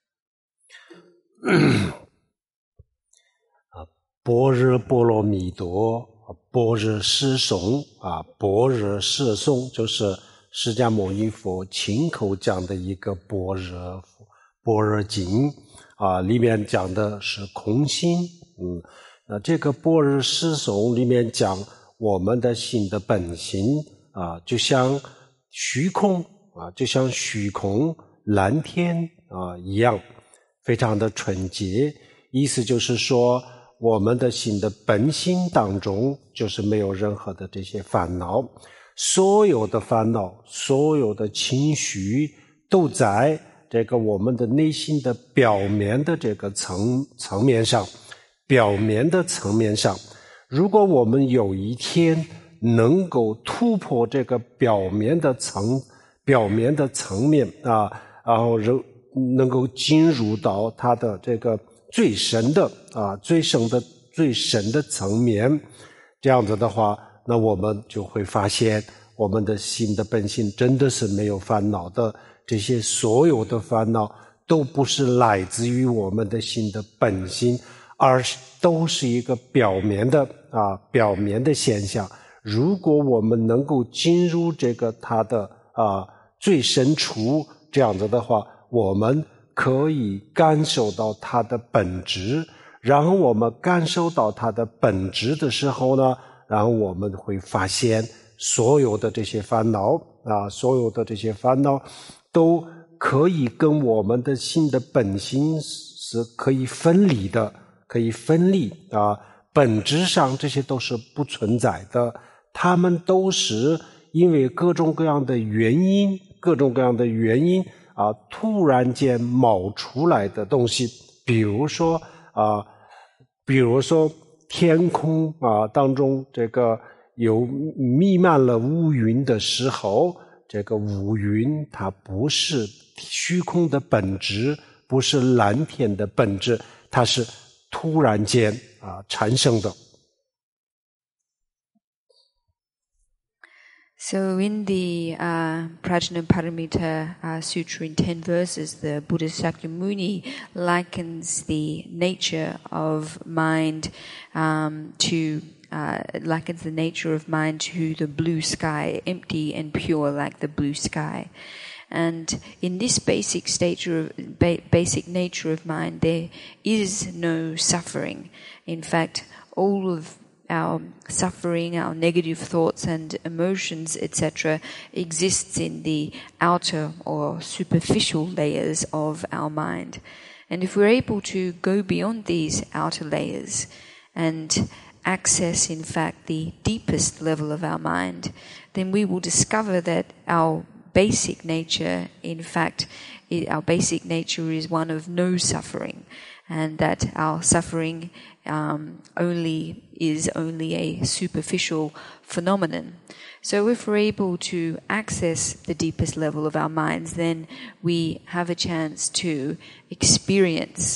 C: 般若波罗蜜多，般若释诵啊，般若释诵就是释迦牟尼佛亲口讲的一个般若般若经啊，里面讲的是空心。嗯，那这个般若释诵里面讲我们的心的本性啊，就像虚空啊，就像虚空蓝天啊一样，非常的纯洁。意思就是说，我们的心的本性当中就是没有任何的这些烦恼，所有的烦恼，所有的情绪都在这个我们的内心的表面的这个层层面上，表面的层面上，如果我们有一天能够突破这个表面的层表面的层面啊，然后能够进入到它的这个最深的啊，最深的最深的层面，这样子的话，那我们就会发现我们的心的本性真的是没有烦恼的，这些所有的烦恼都不是来自于我们的心的本性，而都是一个表面的啊表面的现象。如果我们能够进入这个它的啊最深处，这样子的话，我们可以感受到它的本质，然后我们感受到它的本质的时候呢，然后我们会发现所有的这些烦恼啊，所有的这些烦恼都可以跟我们的心的本性是可以分离的，可以分离啊，本质上这些都是不存在的，它们都是因为各种各样的原因，各种各样的原因啊，突然间冒出来的东西，比如说啊，比如说天空啊当中这个有弥漫了乌云的时候，这个乌云它不是虚空的本质，不是蓝天的本质，它是突然间啊产生的。
D: So in the uh, Prajnaparamita uh, Sutra in ten verses, the Buddha Shakyamuni likens the nature of mind um, to uh, likens the nature of mind to the blue sky, empty and pure like the blue sky. And in this basic nature of, ba- basic nature of mind, there is no suffering. In fact, all of our suffering, our negative thoughts and emotions, et cetera, exists in the outer or superficial layers of our mind. And if we're able to go beyond these outer layers and access, in fact, the deepest level of our mind, then we will discover that our basic nature, in fact, our basic nature is one of no suffering, and that our suffering um, only is only a superficial phenomenon. So if we're able to access the deepest level of our minds, then we have a chance to experience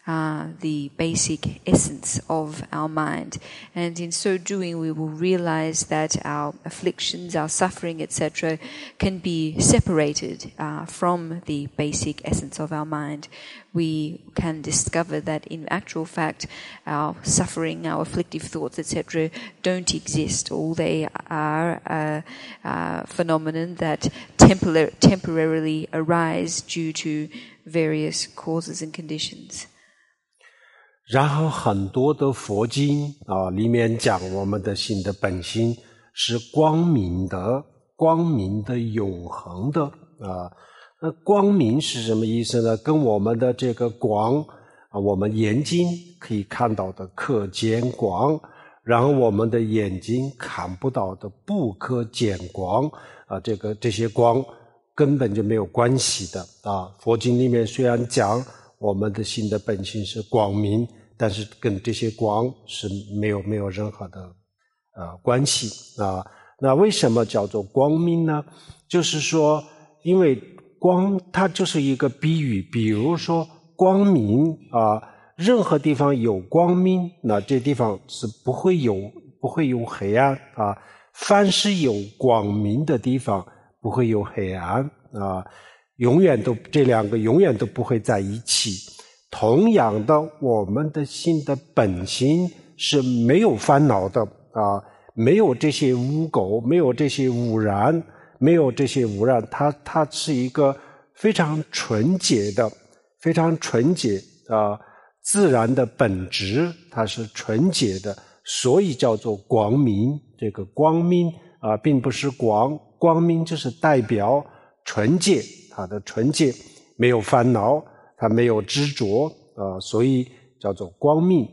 D: uh, the basic essence of our mind. And in so doing, we will realize that our afflictions, our suffering, et cetera, can be separated uh, from the basic essence of our mind. We can discover that in actual fact, our suffering, our afflictive thoughts, et cetera, don't exist. All they are a, a phenomenon that tempor- temporarily arise due to various causes and conditions.
C: 然后很多的佛经啊，里面讲我们的心的本心是光明的、光明的、永恒的啊。那光明是什么意思呢？跟我们的这个光啊，我们眼睛可以看到的可见光，然后我们的眼睛看不到的不可见光啊，这个这些光根本就没有关系的啊。佛经里面虽然讲我们的心的本性是光明，但是跟这些光是没有没有任何的呃关系啊。那为什么叫做光明呢？就是说，因为光它就是一个比喻，比如说光明啊，任何地方有光明，那这地方是不会有不会有黑暗啊。凡是有光明的地方，不会有黑暗啊，永远都这两个永远都不会在一起。同样的，我们的心的本心是没有烦恼的啊，没有这些污垢，没有这些污染。没有这些污染，它它是一个非常纯洁的、非常纯洁啊、呃、自然的本质，它是纯洁的，所以叫做光明。这个光明啊、呃，并不是光，光明就是代表纯洁，它的纯洁没有烦恼，它没有执着啊、呃，所以叫做光明。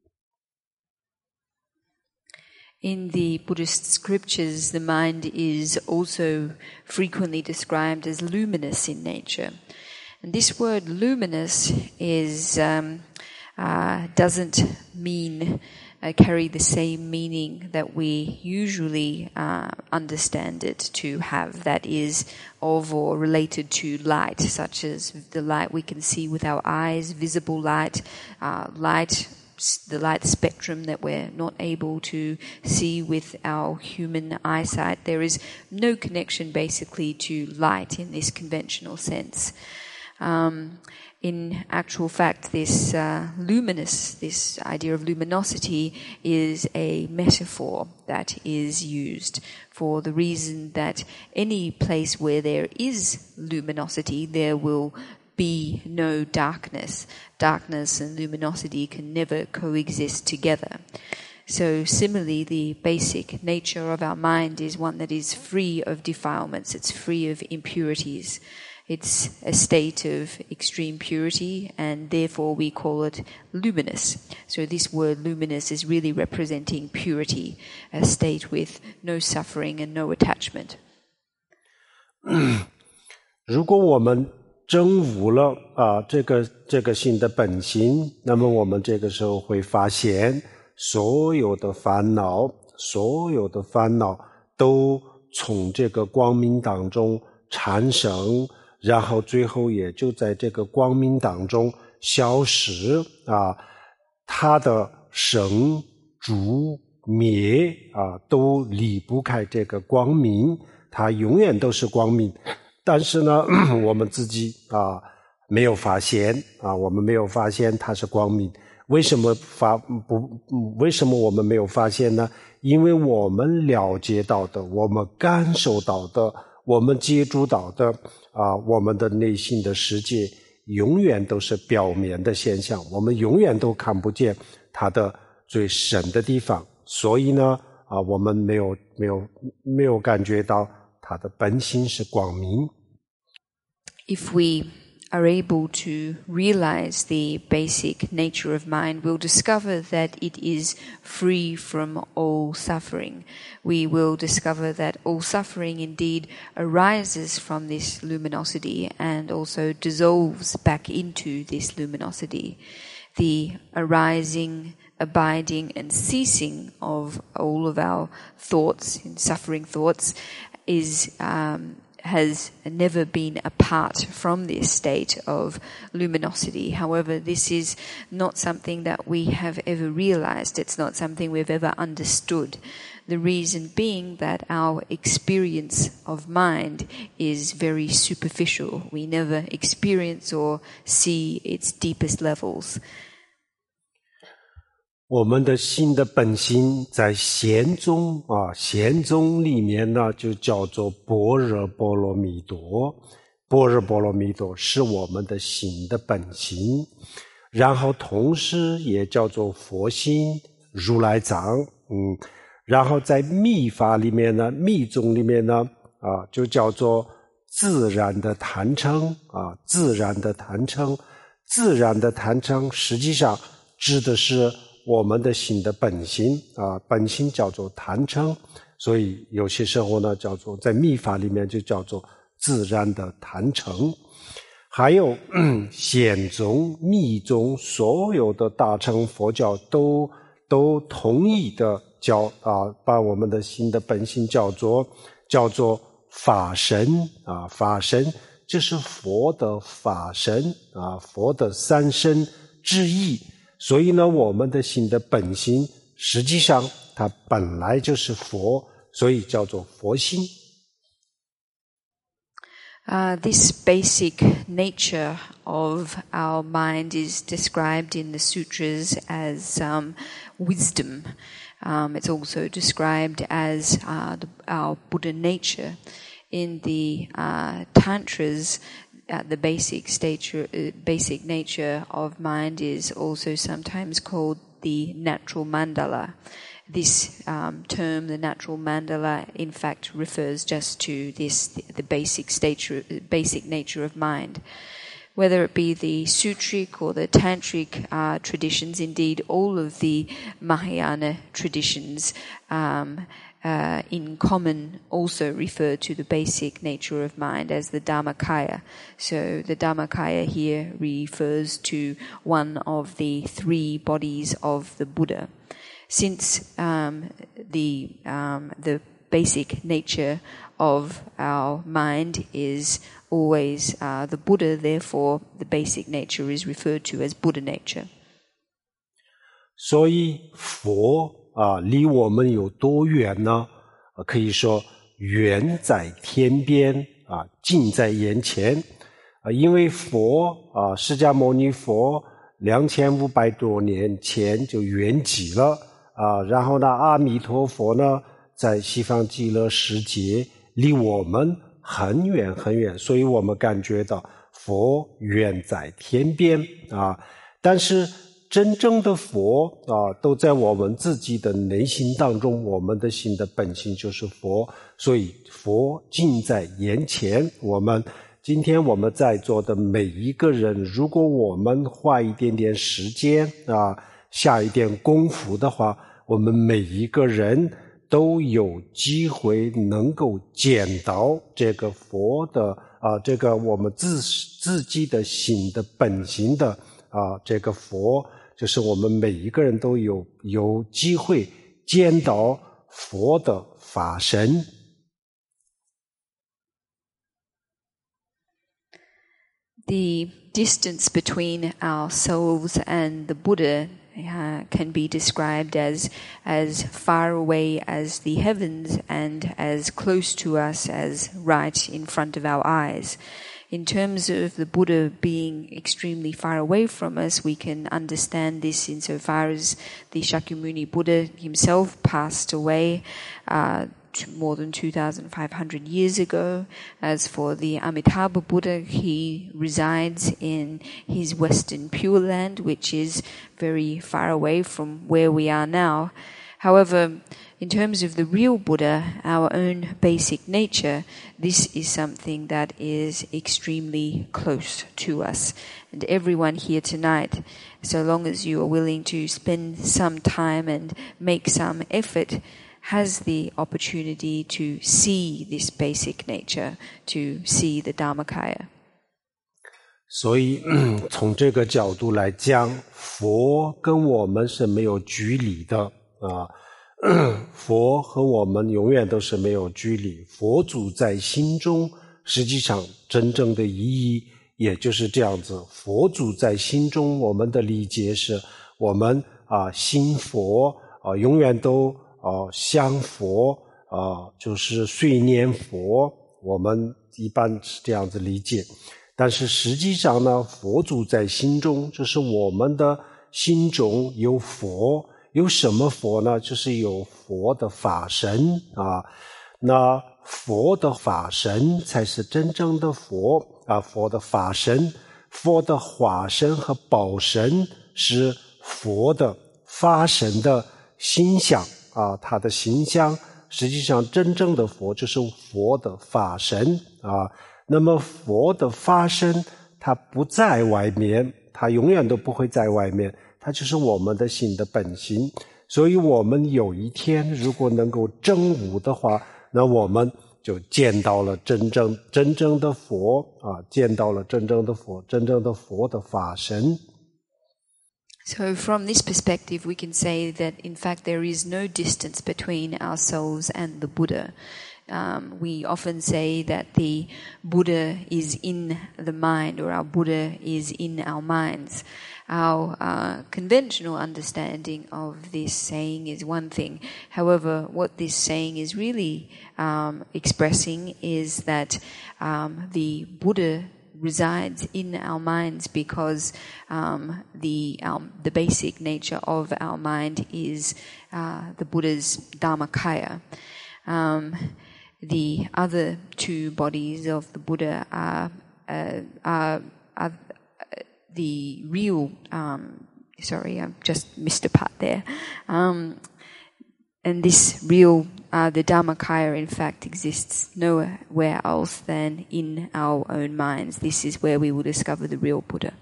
D: In the Buddhist scriptures, the mind is also frequently described as luminous in nature. And this word luminous is um, uh, doesn't mean uh, carry the same meaning that we usually uh, understand it to have, that is of or related to light, such as the light we can see with our eyes, visible light, uh, light the light spectrum that we're not able to see with our human eyesight. There is no connection basically to light in this conventional sense. Um, in actual fact, this uh, luminous, this idea of luminosity is a metaphor that is used for the reason that any place where there is luminosity, there will be no darkness. Darkness and luminosity can never coexist together. So similarly, the basic nature of our mind is one that is free of defilements, it's free of impurities. It's a state of extreme purity, and therefore we call it luminous. So this word luminous is really representing purity, a state with no suffering and no attachment.
C: 如果我们真悟了啊，这个这个心的本性，那么我们这个时候会发现，所有的烦恼，所有的烦恼都从这个光明当中产生，然后最后也就在这个光明当中消失啊。它的生、住、灭啊，都离不开这个光明，它永远都是光明。但是呢，我们自己啊没有发现啊，我们没有发现它是光明。为什么发不？为什么我们没有发现呢？因为我们了解到的，我们感受到的，我们接触到的啊，我们的内心的世界永远都是表面的现象，我们永远都看不见它的最深的地方。所以呢，啊，我们没有没有没有感觉到。它的本性是光明。
D: If we are able to realize the basic nature of mind, we'll discover that it is free from all suffering. We will discover that all suffering indeed arises from this luminosity and also dissolves back into this luminosity. The arising, abiding and ceasing of all of our thoughts and suffering thoughts is um, has never been apart from this state of luminosity. However, this is not something that we have ever realized. It's not something we've ever understood. The reason being that our experience of mind is very superficial. We never experience or see its deepest levels.
C: 我们的心的本性在禅宗啊，禅宗里面呢就叫做般若波罗蜜多。般若波罗蜜多是我们的心的本性，然后同时也叫做佛心、如来藏。嗯，然后在密法里面呢，密宗里面呢啊，就叫做自然的坛称啊，自然的坛称，自然的坛称实际上指的是我们的心的本性啊，本性叫做坛称，所以有些时候呢，叫做在密法里面就叫做自然的坛称。还有显宗、密宗，所有的大乘佛教都都同意的叫啊，把我们的心的本性叫做叫做法身啊，法身这是佛的法身啊，佛的三身之一。所以呢，我们的心的本性实际上它本来就是佛，所以叫做佛心。
D: Uh, this basic nature of our mind is described in the sutras as um, wisdom. Um, it's also described as uh, the, our Buddha nature. In the uh, tantras, Uh, the basic stature, uh, basic nature of mind is also sometimes called the natural mandala. This um, term, the natural mandala, in fact refers just to this, the, the basic stature, basic nature of mind. Whether it be the sutric or the tantric uh, traditions, indeed all of the Mahayana traditions um, Uh, in common also refer to the basic nature of mind as the Dharmakaya. So the Dharmakaya here refers to one of the three bodies of the Buddha. Since um, the um, the basic nature of our mind is always uh, the Buddha, therefore the basic nature is referred to as Buddha nature.
C: 所以佛啊，离我们有多远呢？啊，可以说远在天边啊，近在眼前啊。因为佛啊，释迦牟尼佛两千五百多年前就圆寂了啊。然后呢，阿弥陀佛呢，在西方极乐世界离我们很远很远，所以我们感觉到佛远在天边啊。但是真正的佛啊，都在我们自己的内心当中，我们的心的本性就是佛，所以佛近在眼前。我们今天我们在座的每一个人，如果我们花一点点时间啊，下一点功夫的话，我们每一个人都有机会能够见到这个佛的啊，这个我们自自己的心的本性的啊，这个佛。就是我们每一个人都有有机会见到佛的法身。
D: The distance between ourselves and the Buddha uh, can be described as as far away as the heavens and as close to us as right in front of our eyes. In terms of the Buddha being extremely far away from us, we can understand this insofar as the Shakyamuni Buddha himself passed away uh, more than two thousand five hundred years ago. As for the Amitabha Buddha, he resides in his Western Pure Land, which is very far away from where we are now. However, in terms of the real Buddha, our own basic nature, this is something that is extremely close to us. And everyone here tonight, so long as you are willing to spend some time and make some effort, has the opportunity to see this basic nature, to see the Dharmakaya.
C: 所以从这个角度来讲，佛跟我们是没有距离的啊。佛和我们永远都是没有距离，佛祖在心中， 实际上真正的意义也就是这样子，佛祖在心中，我们的理解是我们啊心佛啊永远都啊相佛啊就是岁念佛，我们一般是这样子理解。但是实际上呢，佛祖在心中，就是我们的心中有佛，有什么佛呢？就是有佛的法身啊。那佛的法身才是真正的佛啊，佛的法身，佛的化身和报身是佛的发神的形象啊，他的形象实际上真正的佛就是佛的法身啊。那么佛的发身它不在外面，它永远都不会在外面，它就是我们的心的本性。所以我们有一天如果能够证悟的话，那我们就见到了真正真正的佛啊，见到了真正的佛，真正的佛的法身。
D: So from this perspective, we can say that in fact there is no distance between ourselves and the Buddha. Um, we often say that the Buddha is in the mind, or our Buddha is in our minds. Our uh, conventional understanding of this saying is one thing. However, what this saying is really um, expressing is that um, the Buddha resides in our minds because um, the um, the basic nature of our mind is uh, the Buddha's Dharmakaya. Um, the other two bodies of the Buddha are uh, are, are the real. Um, sorry, I just missed a part there. Um, and this real, uh, the Dharmakaya, in fact, exists nowhere else than in our own minds. This is where we will discover the real Buddha.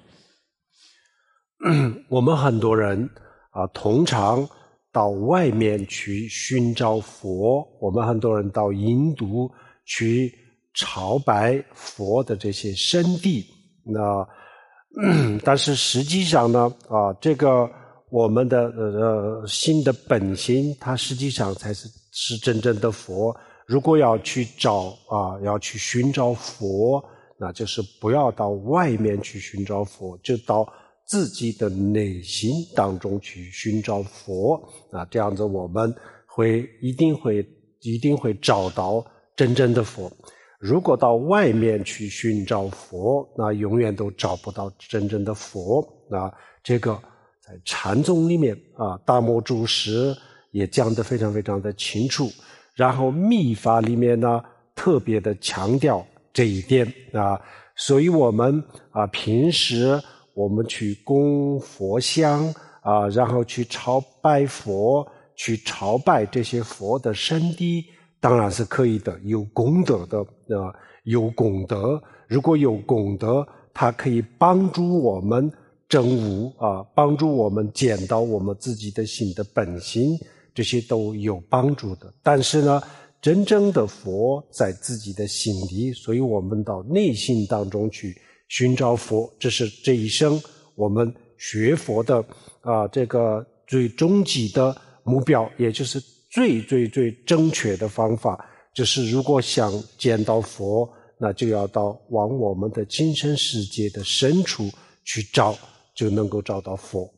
C: 我们很多人啊，通常到外面去寻找佛，我们很多人到印度去朝拜佛的这些圣地。那但是实际上呢，啊，这个我们的呃心的本心，它实际上才是是真正的佛。如果要去找啊，要去寻找佛，那就是不要到外面去寻找佛，就到自己的内心当中去寻找佛啊，这样子我们会一定会一定会找到真正的佛。如果到外面去寻找佛，那永远都找不到真正的佛啊。这个在禅宗里面啊，大摩祖师也讲得非常非常的清楚。然后密法里面呢，特别的强调这一点啊。所以我们啊，平时我们去供佛像啊，然后去朝拜佛，去朝拜这些佛的圣地，当然是可以的，有功德的啊，有功德。如果有功德，它可以帮助我们证悟啊，帮助我们见到我们自己的心的本性，这些都有帮助的。但是呢，真正的佛在自己的心里，所以我们到内心当中去寻找佛，这是这一生我们学佛的啊这个最终极的目标，也就是最最最正确的方法。就是如果想见到佛，那就要到往我们的精神世界的深处去找，就能够找到佛。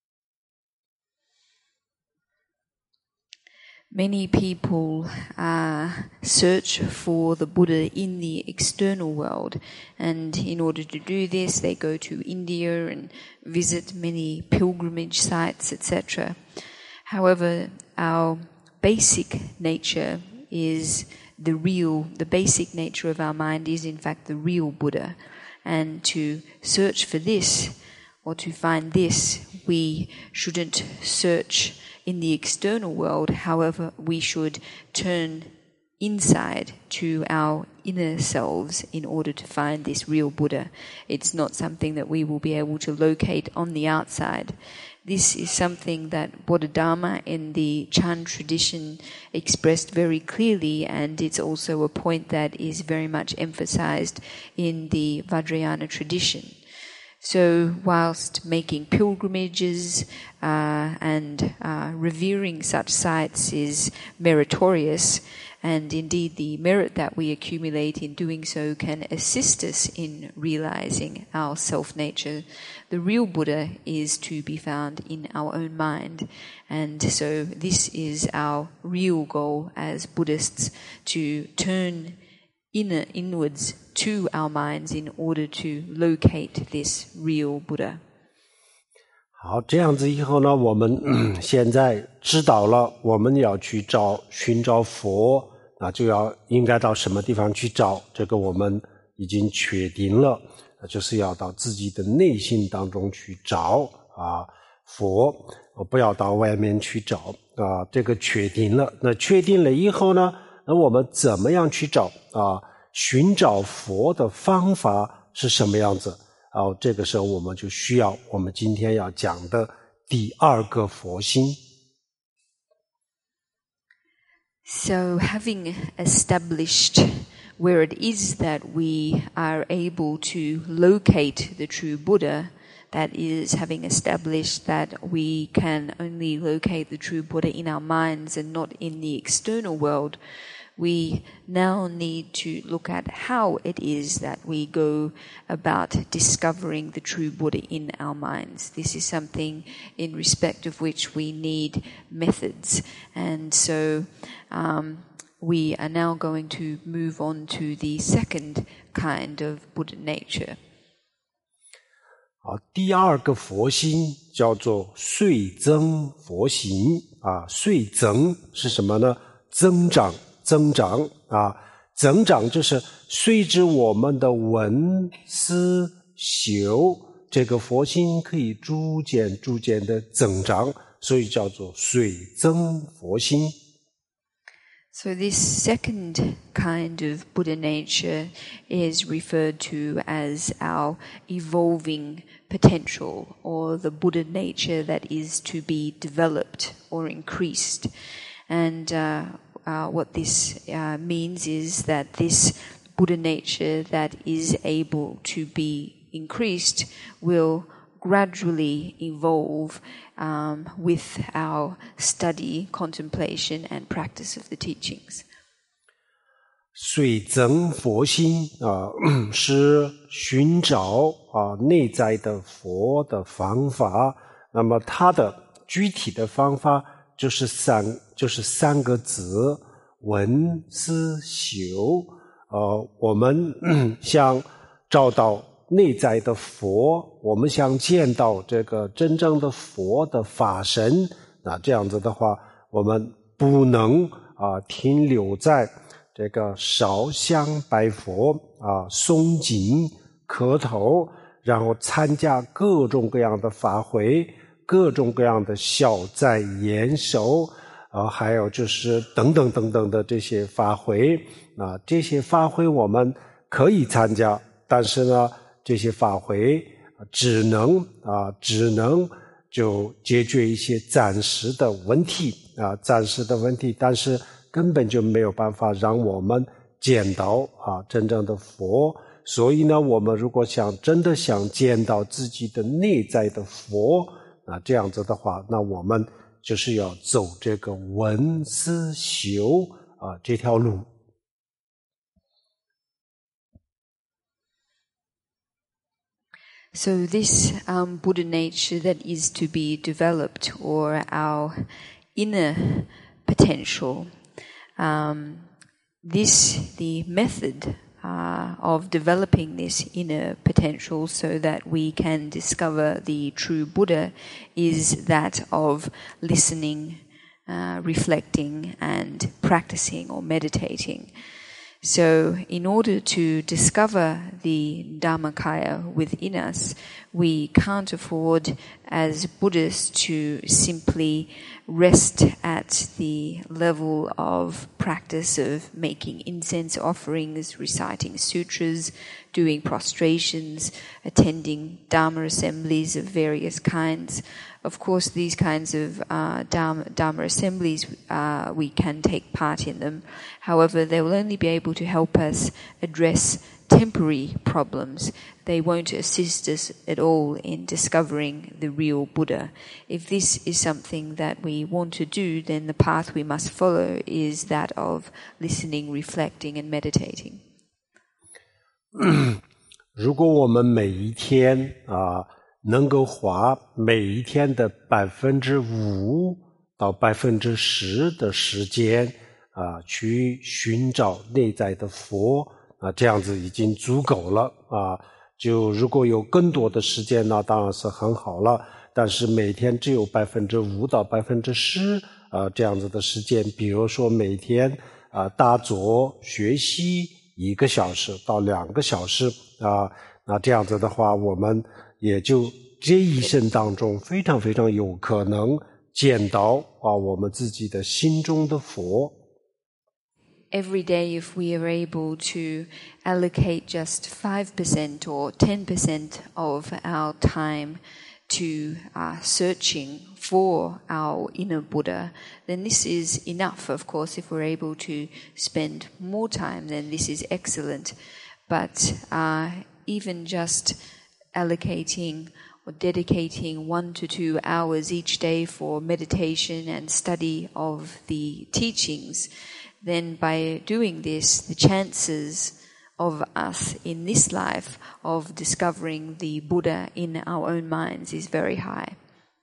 D: Many people uh, search for the Buddha in the external world, and in order to do this, they go to India and visit many pilgrimage sites, et cetera. However, our basic nature is the real, the basic nature of our mind is in fact the real Buddha. And to search for this, or to find this, we shouldn't search in the external world. However, we should turn inside to our inner selves in order to find this real Buddha. It's not something that we will be able to locate on the outside. This is something that Bodhidharma in the Chan tradition expressed very clearly, and it's also a point that is very much emphasized in the Vajrayana tradition. So whilst making pilgrimages uh, and uh, revering such sites is meritorious, And indeed, the merit that we accumulate in doing so can assist us in realizing our self-nature. The real Buddha is to be found in our own mind. And so this is our real goal as Buddhists, to turn inner inwards to our minds in order to locate this real Buddha.
C: 好，这样子以后呢，我们、嗯、现在知道了我们要去找寻找佛，那就要应该到什么地方去找，这个我们已经确定了，就是要到自己的内心当中去找啊佛，不要到外面去找啊，这个确定了。那确定了以后呢，那我们怎么样去找啊？寻找佛的方法是什么样子？啊，这个时候我们就需要我们今天要讲的第二个佛心。
D: So having established where it is that we are able to locate the true Buddha, that is, having established that we can only locate the true Buddha in our minds and not in the external world, we now need to look at how it is that we go about discovering the true Buddha in our minds. This is something in respect of which we need methods. And so um, we are now going to move on to the second kind of Buddha nature.
C: 好，第二个佛心叫做岁增佛行啊，岁增是什么呢？增长。增长啊，增长就是随着我们的闻思修，这个佛心可以逐渐逐渐的增长，所以叫做岁增佛心。
D: So this second kind of Buddha nature is referred to as our evolving potential, or the Buddha nature that is to be developed or increased. And uh, Uh, what this uh, means is that this Buddha nature that is able to be increased will gradually evolve um, with our study, contemplation, and practice of the teachings.
C: 岁增佛心啊，是寻找啊内在的佛的方法。那么它的具体的方法就是三，就是三个字：闻思修。呃，我们想找到内在的佛，我们想见到这个真正的佛的法身，那这样子的话，我们不能啊、呃、停留在这个烧香拜佛啊、诵经磕头，然后参加各种各样的法会。各种各样的消灾延寿啊，还有就是等等等等的这些法会啊，这些法会我们可以参加，但是呢，这些法会只能啊，只能就解决一些暂时的问题啊，暂时的问题，但是根本就没有办法让我们见到啊真正的佛。所以呢，我们如果想真的想见到自己的内在的佛，那这样子的话，那我们就是要走这个闻思修啊这条路。
D: So this um, Buddha nature that is to be developed, or our inner potential, um, this, the method Uh, of developing this inner potential so that we can discover the true Buddha is that of listening, uh, reflecting, and practicing or meditating. So in order to discover the Dhammakaya within us, we can't afford as Buddhists to simply rest at the level of practice of making incense offerings, reciting sutras, doing prostrations, attending Dharma assemblies of various kinds. Of course, these kinds of uh, Dharma, Dharma assemblies, uh, we can take part in them. However, they will only be able to help us address temporary problems, they won't assist us at all in discovering the real Buddha. If this is something that we want to do, then the path we must follow is that of listening, reflecting, and meditating.
C: 如果我们每一天啊能够花每一天的百分之五到百分之十的时间啊去寻找内在的佛啊，这样子已经足够了啊。就如果有更多的时间呢，当然是很好了。但是每天只有百分之五到百分之十啊这样子的时间，比如说每天啊打坐学习一个小时到两个小时啊，那这样子的话，我们也就这一生当中非常非常有可能见到啊我们自己的心中的佛。
D: Every day, if we are able to allocate just five percent or ten percent of our time to uh, searching for our inner Buddha, then this is enough. Of course, if we're able to spend more time, then this is excellent. But uh, even just allocating or dedicating one to two hours each day for meditation and study of the teachings, then by doing this, the chances of us in this life of discovering the Buddha in our own minds is very high.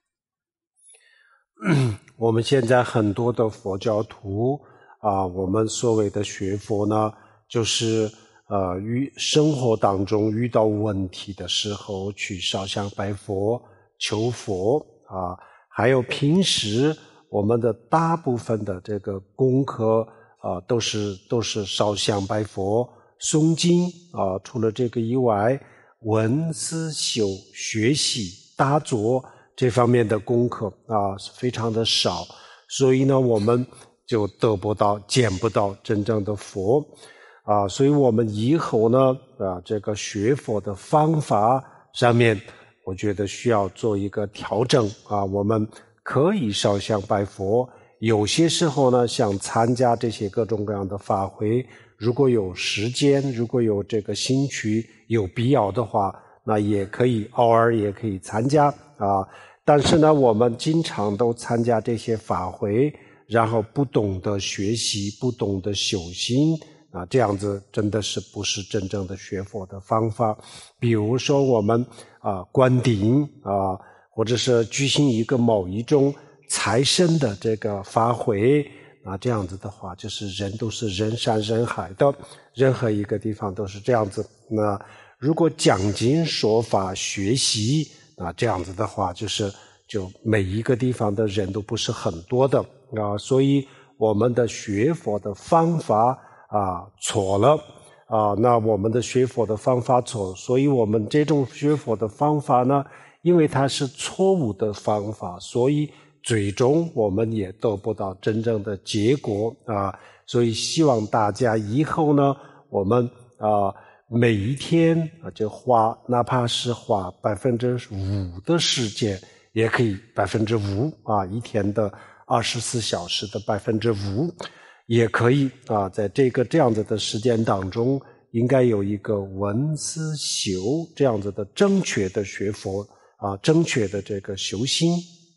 C: 我们现在很多的佛教徒啊，我们所谓的学佛呢，就是呃，遇生活当中遇到问题的时候去烧香拜佛求佛啊，还有平时我们的大部分的这个功课啊，都是都是烧香拜佛诵经啊，除了这个以外，闻思修学习打坐这方面的功课啊是非常的少，所以呢，我们就得不到见不到真正的佛。啊，所以我们以后呢，啊，这个学佛的方法上面，我觉得需要做一个调整啊。我们可以烧香拜佛，有些时候呢，想参加这些各种各样的法会，如果有时间，如果有这个兴趣，有必要的话，那也可以偶尔也可以参加啊。但是呢，我们经常都参加这些法会，然后不懂得学习，不懂得修心。啊，这样子真的是不是真正的学佛的方法。比如说我们啊观顶啊，或者是举行一个某一种财神的这个法会啊，这样子的话，就是人都是人山人海的，任何一个地方都是这样子。那如果讲经说法学习啊，这样子的话，就是就每一个地方的人都不是很多的啊，所以我们的学佛的方法啊，错了啊！那我们的学佛的方法错，所以我们这种学佛的方法呢，因为它是错误的方法，所以最终我们也得不到真正的结果啊！所以希望大家以后呢，我们啊每一天啊就花，哪怕是花百分之五的时间，也可以百分之五啊，一天的二十四小时的百分之五。也可以啊，在这个这样子的时间当中，应该有一个闻思修这样子的正确的学佛啊，正确的这个修心。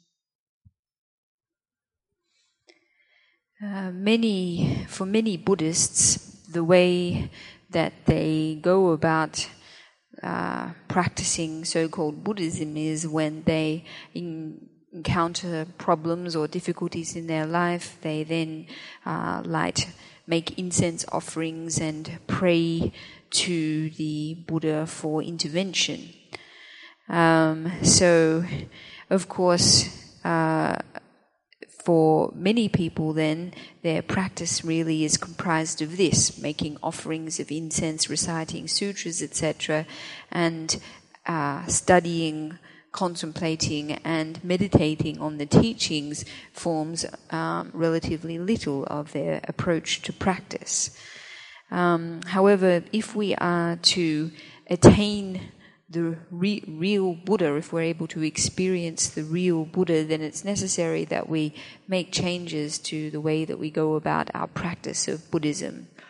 D: Uh, many, for many Buddhists, the way that they go about uh, practicing so-called Buddhism is when they in encounter problems or difficulties in their life, they then uh, light, make incense offerings and pray to the Buddha for intervention. Um, so, of course, uh, for many people then, their practice really is comprised of this, making offerings of incense, reciting sutras, et cetera, and uh, studying, contemplating and meditating on the teachings forms um, relatively little of their approach to practice. Um, however, if we are to attain the re- real Buddha, if we're able to experience the real Buddha, then it's necessary that we make changes to the way that we go about our practice of Buddhism.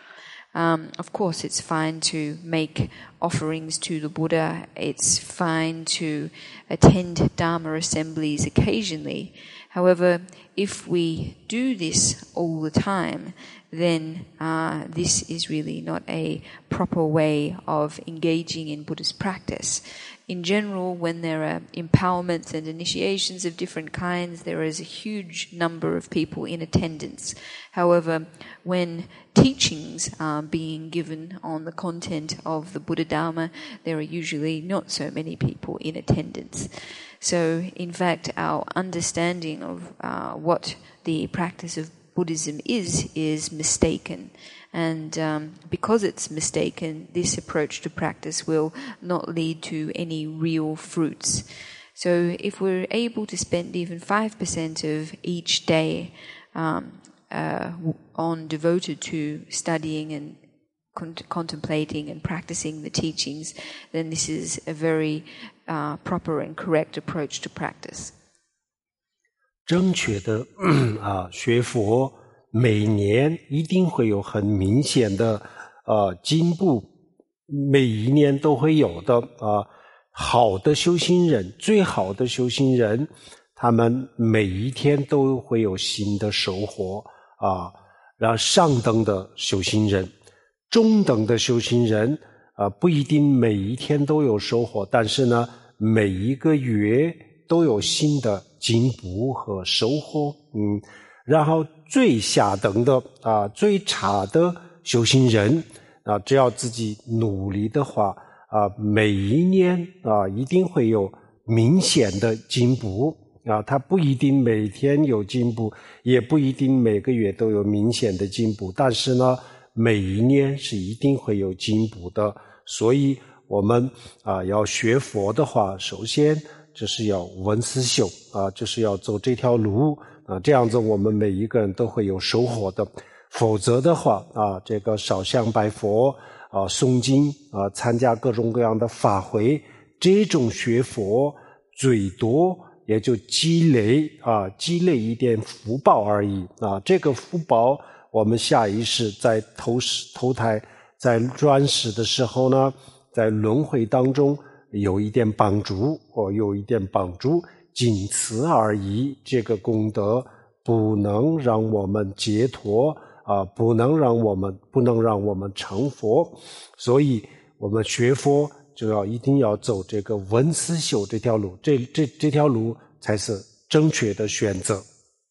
D: Um, of course, it's fine to make offerings to the Buddha. It's fine to attend Dharma assemblies occasionally. However, if we do this all the time, then uh, this is really not a proper way of engaging in Buddhist practice. In general, when there are empowerments and initiations of different kinds, there is a huge number of people in attendance. However, when teachings are being given on the content of the Buddha Dharma, there are usually not so many people in attendance. So, in fact, our understanding of uh, what the practice of Buddhism is, is mistaken. And um, because it's mistaken, this approach to practice will not lead to any real fruits. So if we're able to spend even five percent of each day um, uh, on devoted to studying and con- contemplating and practicing the teachings, then this is a very uh, proper and correct approach to practice.
C: 正确的啊，学佛每年一定会有很明显的呃进步，每一年都会有的啊。好的修行人，最好的修行人，他们每一天都会有新的收获啊。然后上等的修行人，中等的修行人啊，不一定每一天都有收获，但是呢，每一个月都有新的进步和收获，嗯，然后最下等的啊，最差的修行人啊，只要自己努力的话啊，每一年啊一定会有明显的进步啊，他不一定每天有进步，也不一定每个月都有明显的进步，但是呢，每一年是一定会有进步的。所以我们啊要学佛的话，首先就是要闻思修啊，就是要走这条路啊，这样子我们每一个人都会有收获的。否则的话啊，这个烧香拜佛啊、诵经啊、参加各种各样的法会，这种学佛最多也就积累啊，积累一点福报而已啊。这个福报我们下一世在投投胎在转世的时候呢，在轮回当中有一点帮助，或有一点帮助，仅此而已。这个功德不能让我们解脱啊，不能让我们不能让我们成佛。所以我们学佛就要一定要走这个闻思修这条路，这这这条路才是正确的选择。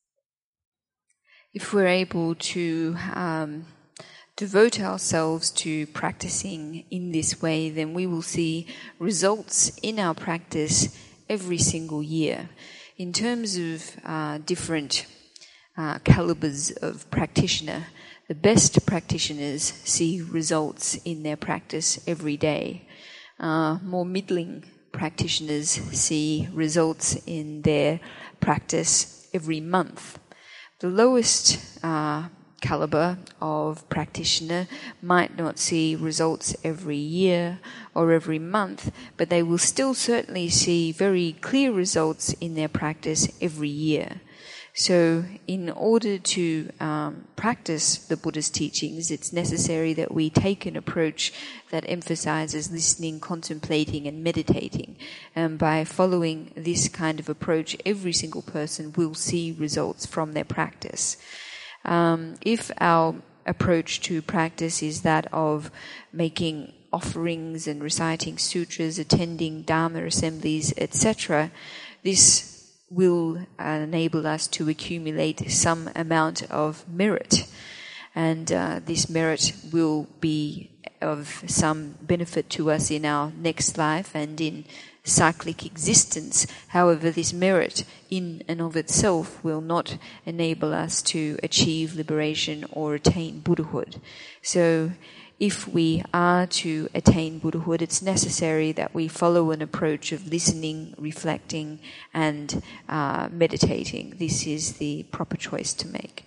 D: If we're able to um, devote ourselves to practicing in this way, then we will see results in our practice every single year. In terms of uh, different uh, calibers of practitioner, the best practitioners see results in their practice every day. Uh, more middling practitioners see results in their practice every month. The lowest uh, caliber of practitioner might not see results every year or every month, but they will still certainly see very clear results in their practice every year. So in order to um, practice the Buddha's teachings, it's necessary that we take an approach that emphasizes listening, contemplating, and meditating. And by following this kind of approach, every single person will see results from their practice. Um, if our approach to practice is that of making offerings and reciting sutras, attending Dharma assemblies, et cetera, this will enable us to accumulate some amount of merit. And uh, this merit will be of some benefit to us in our next life and in cyclic existence. However, this merit in and of itself will not enable us to achieve liberation or attain Buddhahood. So if we are to attain Buddhahood, it's necessary that we follow an approach of listening, reflecting, and uh, meditating. This is the proper choice to make.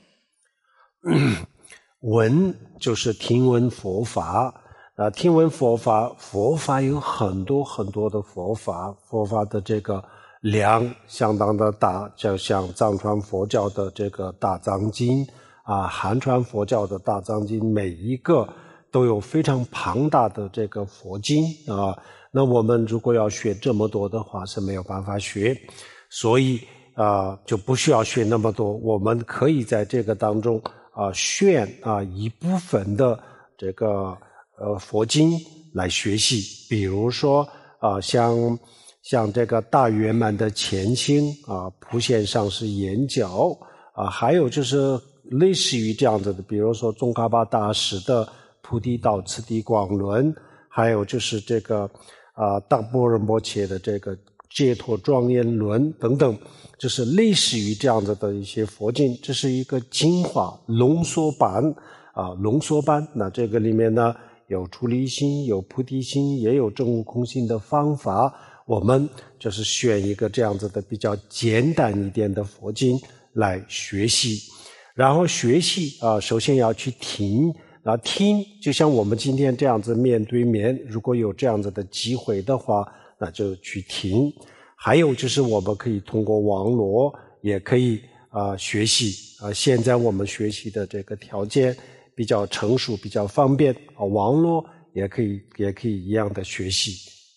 C: 闻就是听闻佛法啊，听闻佛法，佛法有很多很多的佛法，佛法的这个量相当的大，就像藏传佛教的这个大藏经啊，汉传佛教的大藏经，每一个都有非常庞大的这个佛经啊。那我们如果要学这么多的话是没有办法学，所以啊就不需要学那么多，我们可以在这个当中啊选啊一部分的这个呃佛经来学习，比如说啊像像这个大圆满的前行啊，普贤上师言教啊，还有就是类似于这样子的，比如说宗喀巴大师的菩提道次第广论，还有就是这个啊大般若波切的这个解脱庄严论等等，就是类似于这样子的一些佛经，这是一个精华浓缩版啊浓缩版。那这个里面呢有出离心，有菩提心，也有证悟空性的方法，我们就是选一个这样子的比较简单一点的佛经来学习。然后学习啊，首先要去听啊，听就像我们今天这样子面对面，如果有这样子的机会的话，那就去听。还有就是我们可以通过网络也可以啊学习啊，现在我们学习的这个条件比较成熟，比较方便啊，网络也可以也可以一样的学习。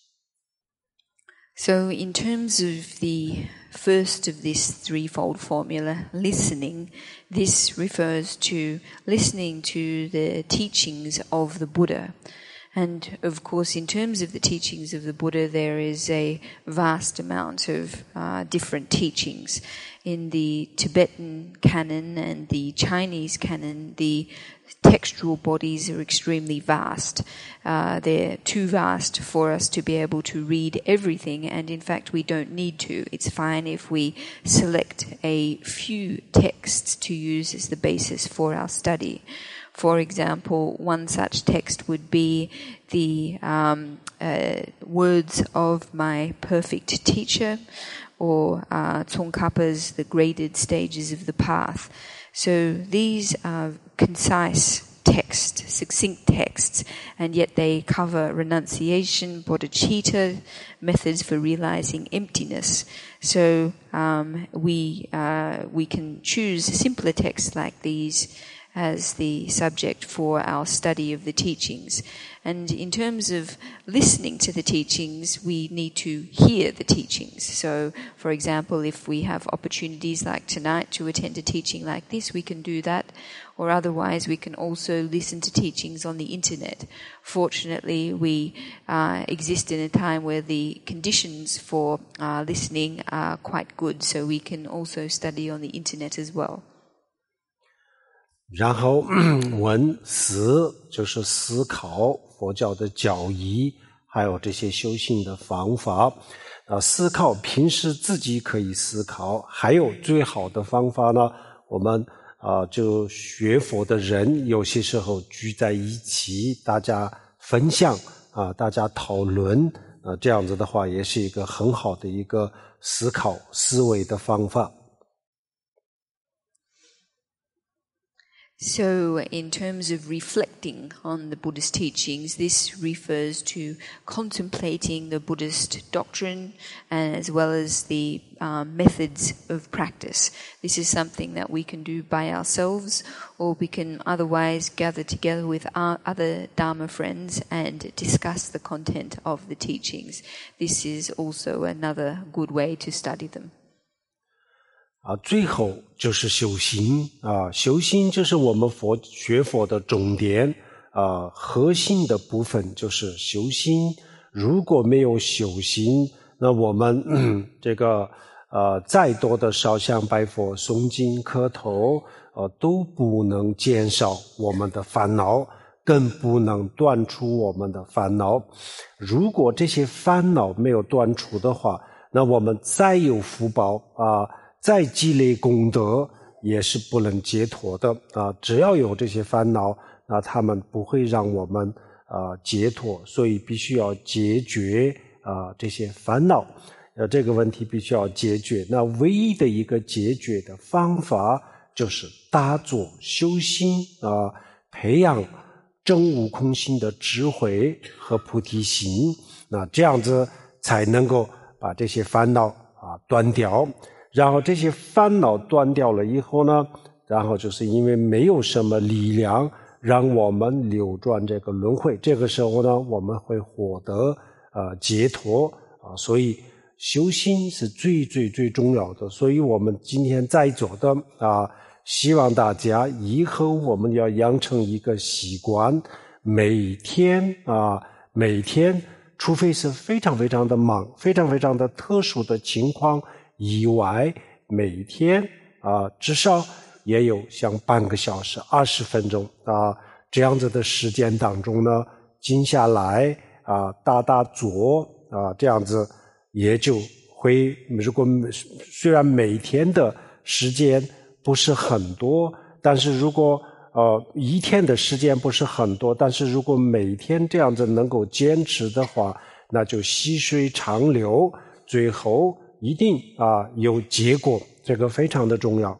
D: So in terms of the first of this threefold formula, listening, this refers to listening to the teachings of the Buddha. And of course, in terms of the teachings of the Buddha, there is a vast amount of uh, different teachings. In the Tibetan canon and the Chinese canon, the textual bodies are extremely vast. Uh, they're too vast for us to be able to read everything, and in fact we don't need to. It's fine if we select a few texts to use as the basis for our study. For example, one such text would be the um, uh, words of my perfect teacher, or uh, Tsongkhapa's The Graded Stages of the Path. So these are concise texts, succinct texts, and yet they cover renunciation, bodhicitta, methods for realizing emptiness. So um, we uh, we can choose simpler texts like these as the subject for our study of the teachings. And in terms of listening to the teachings, we need to hear the teachings. So, for example, if we have opportunities like tonight to attend a teaching like this, we can do that. Or otherwise, we can also listen to teachings on the internet. Fortunately, we uh, exist in a time where the conditions for uh, listening are quite good, so we can also study on the internet as well.
C: 然后闻思就是思考佛教的教义，还有这些修行的方法啊。思考平时自己可以思考，还有最好的方法呢，我们啊就学佛的人有些时候聚在一起，大家分享啊，大家讨论啊，这样子的话也是一个很好的一个思考思维的方法。
D: So, in terms of reflecting on the Buddhist teachings, this refers to contemplating the Buddhist doctrine and as well as the um, methods of practice. This is something that we can do by ourselves, or we can otherwise gather together with our other Dharma friends and discuss the content of the teachings. This is also another good way to study them.
C: 啊，最后就是修心啊，修心就是我们佛学佛的重点啊，核心的部分就是修心。如果没有修心，那我们、嗯、这个呃再多的烧香拜佛、诵经磕头，呃都不能减少我们的烦恼，更不能断除我们的烦恼。如果这些烦恼没有断除的话，那我们再有福报啊。再积累功德也是不能解脱的啊！只要有这些烦恼，那他们不会让我们啊解脱，所以必须要解决啊这些烦恼。呃，这个问题必须要解决。那唯一的一个解决的方法就是打坐修心啊，培养证悟空性的智慧和菩提心。那这样子才能够把这些烦恼啊断掉。然后这些烦恼断掉了以后呢，然后就是因为没有什么力量让我们扭转这个轮回。这个时候呢，我们会获得呃解脱啊。所以修心是最最最重要的。所以我们今天在座的啊，希望大家以后我们要养成一个习惯，每天啊，每天，除非是非常非常的忙，非常非常的特殊的情况以外，每天啊，至少也有像半个小时、二十分钟啊这样子的时间当中呢，静下来啊，打打坐啊，这样子也就会，如果虽然每天的时间不是很多，但是如果呃一天的时间不是很多，但是如果每天这样子能够坚持的话，那就细水长流，最后一定啊有结果，这个非常的重要。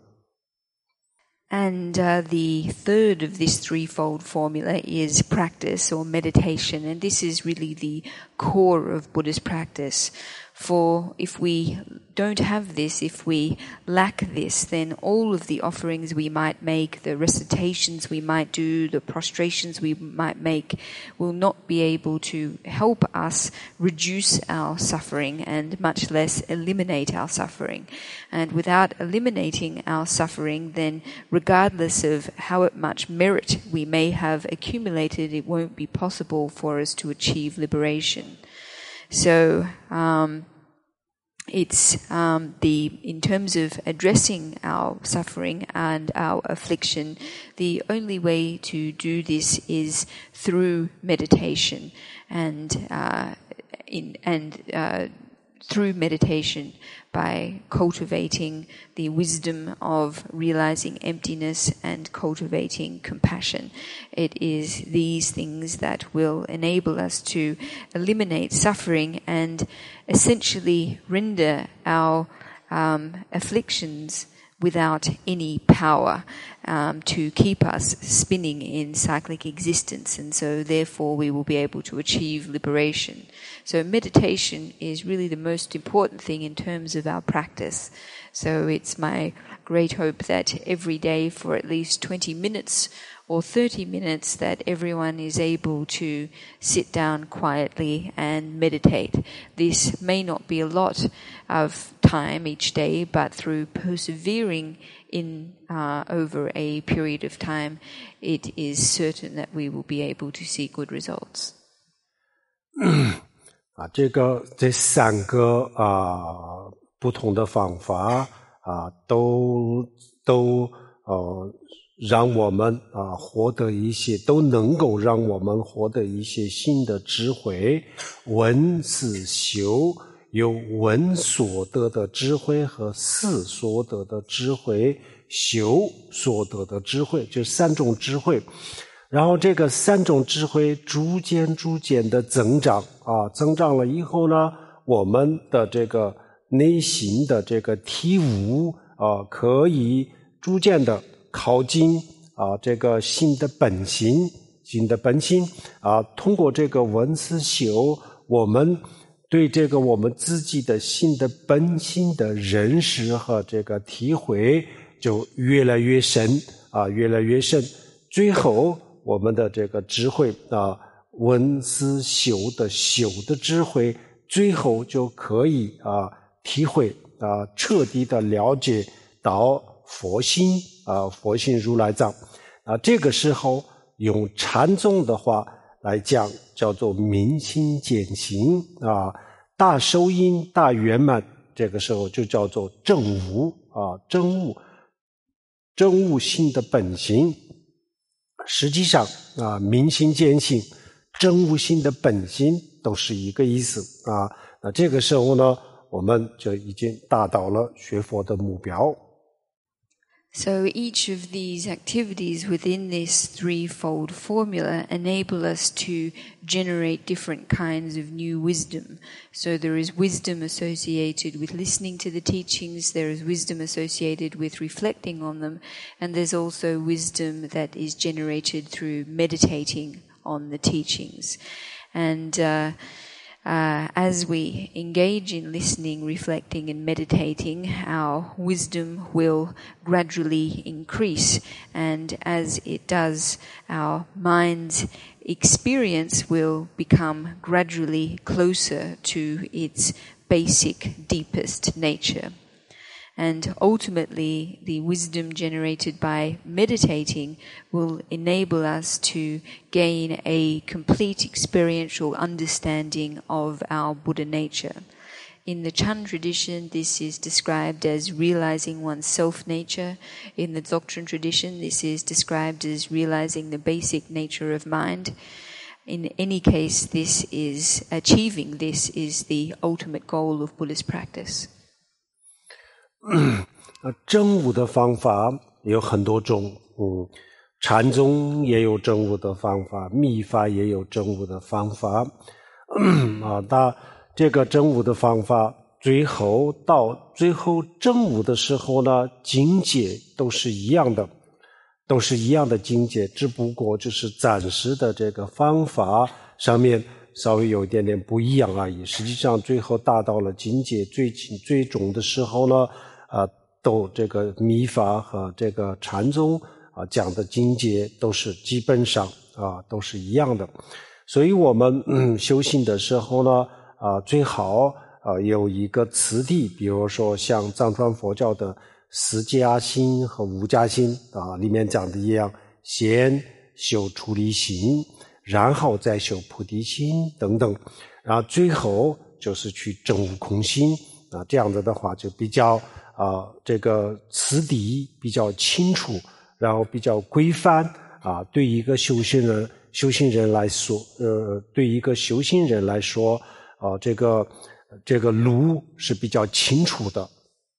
D: And uh, the third of this threefold formula is practice or meditation. And this is really the core of Buddhist practice. For if we don't have this, if we lack this, then all of the offerings we might make, the recitations we might do, the prostrations we might make, will not be able to help us reduce our suffering and much less eliminate our suffering. And without eliminating our suffering, then regardless of how much merit we may have accumulated, it won't be possible for us to achieve liberation. So, um, it's um, the in terms of addressing our suffering and our affliction, the only way to do this is through meditation, and uh, in and uh, through meditation by cultivating the wisdom of realizing emptiness and cultivating compassion. It is these things that will enable us to eliminate suffering and essentially render our um, afflictions without any power um, to keep us spinning in cyclic existence, and so therefore we will be able to achieve liberation. So meditation is really the most important thing in terms of our practice. So it's my great hope that every day for at least twenty minutes or thirty minutes that everyone is able to sit down quietly and meditate. This may not be a lot of time each day, but through persevering in uh, over a period of time, it is certain that we will be able to see good results.
C: 啊，这个这三个啊不同的方法啊，都都呃。让我们啊获得一些，都能够让我们获得一些新的智慧。闻思修，有闻所得的智慧和思所得的智慧，修所得的智慧，就三种智慧。然后这个三种智慧逐渐逐渐的增长啊，增长了以后呢，我们的这个内心的这个体悟啊，可以逐渐的靠近啊，这个心的本心，心的本心啊，通过这个闻思修，我们对这个我们自己的心的本心的认识和这个体会就越来越深啊，越来越深。最后，我们的这个智慧啊，闻思修的修的智慧，最后就可以啊体会啊，彻底的了解到佛心啊，佛性如来藏啊，这个时候用禅宗的话来讲，叫做明心见性啊，大受因大圆满，这个时候就叫做证悟啊，证悟，证悟心的本性。实际上啊，明心见性、证悟心的本性都是一个意思啊。那这个时候呢，我们就已经达到了学佛的目标。
D: So each of these activities within this threefold formula enable us to generate different kinds of new wisdom. So there is wisdom associated with listening to the teachings, there is wisdom associated with reflecting on them, and there's also wisdom that is generated through meditating on the teachings. And uh, uh, as we engage in listening, reflecting, and meditating, our wisdom will gradually increase. And as it does, our mind's experience will become gradually closer to its basic, deepest nature. And ultimately, the wisdom generated by meditating will enable us to gain a complete experiential understanding of our Buddha nature. In the Chan tradition, this is described as realizing one's self-nature. In the Dzogchen tradition, this is described as realizing the basic nature of mind. In any case, this is achieving this is the ultimate goal of Buddhist practice.
C: 证悟的方法有很多种，嗯，禅宗也有证悟的方法，密法也有证悟的方法，啊，那这个证悟的方法，最后到最后证悟的时候呢，境界都是一样的，都是一样的境界，只不过就是暂时的这个方法上面稍微有一点点不一样而已。实际上，最后达到了境界最最终的时候呢。啊，都这个密法和这个禅宗啊讲的境界都是基本上啊都是一样的，所以我们嗯修行的时候呢啊最好啊有一个次第，比如说像藏传佛教的四迦心和五迦心啊里面讲的一样，先修出离心，然后再修菩提心等等，然后最后就是去证悟空心啊，这样子的话就比较。啊，这个次第比较清楚，然后比较规范啊。对一个修行人、修行人来说，呃，对一个修行人来说，啊，这个这个路是比较清楚的。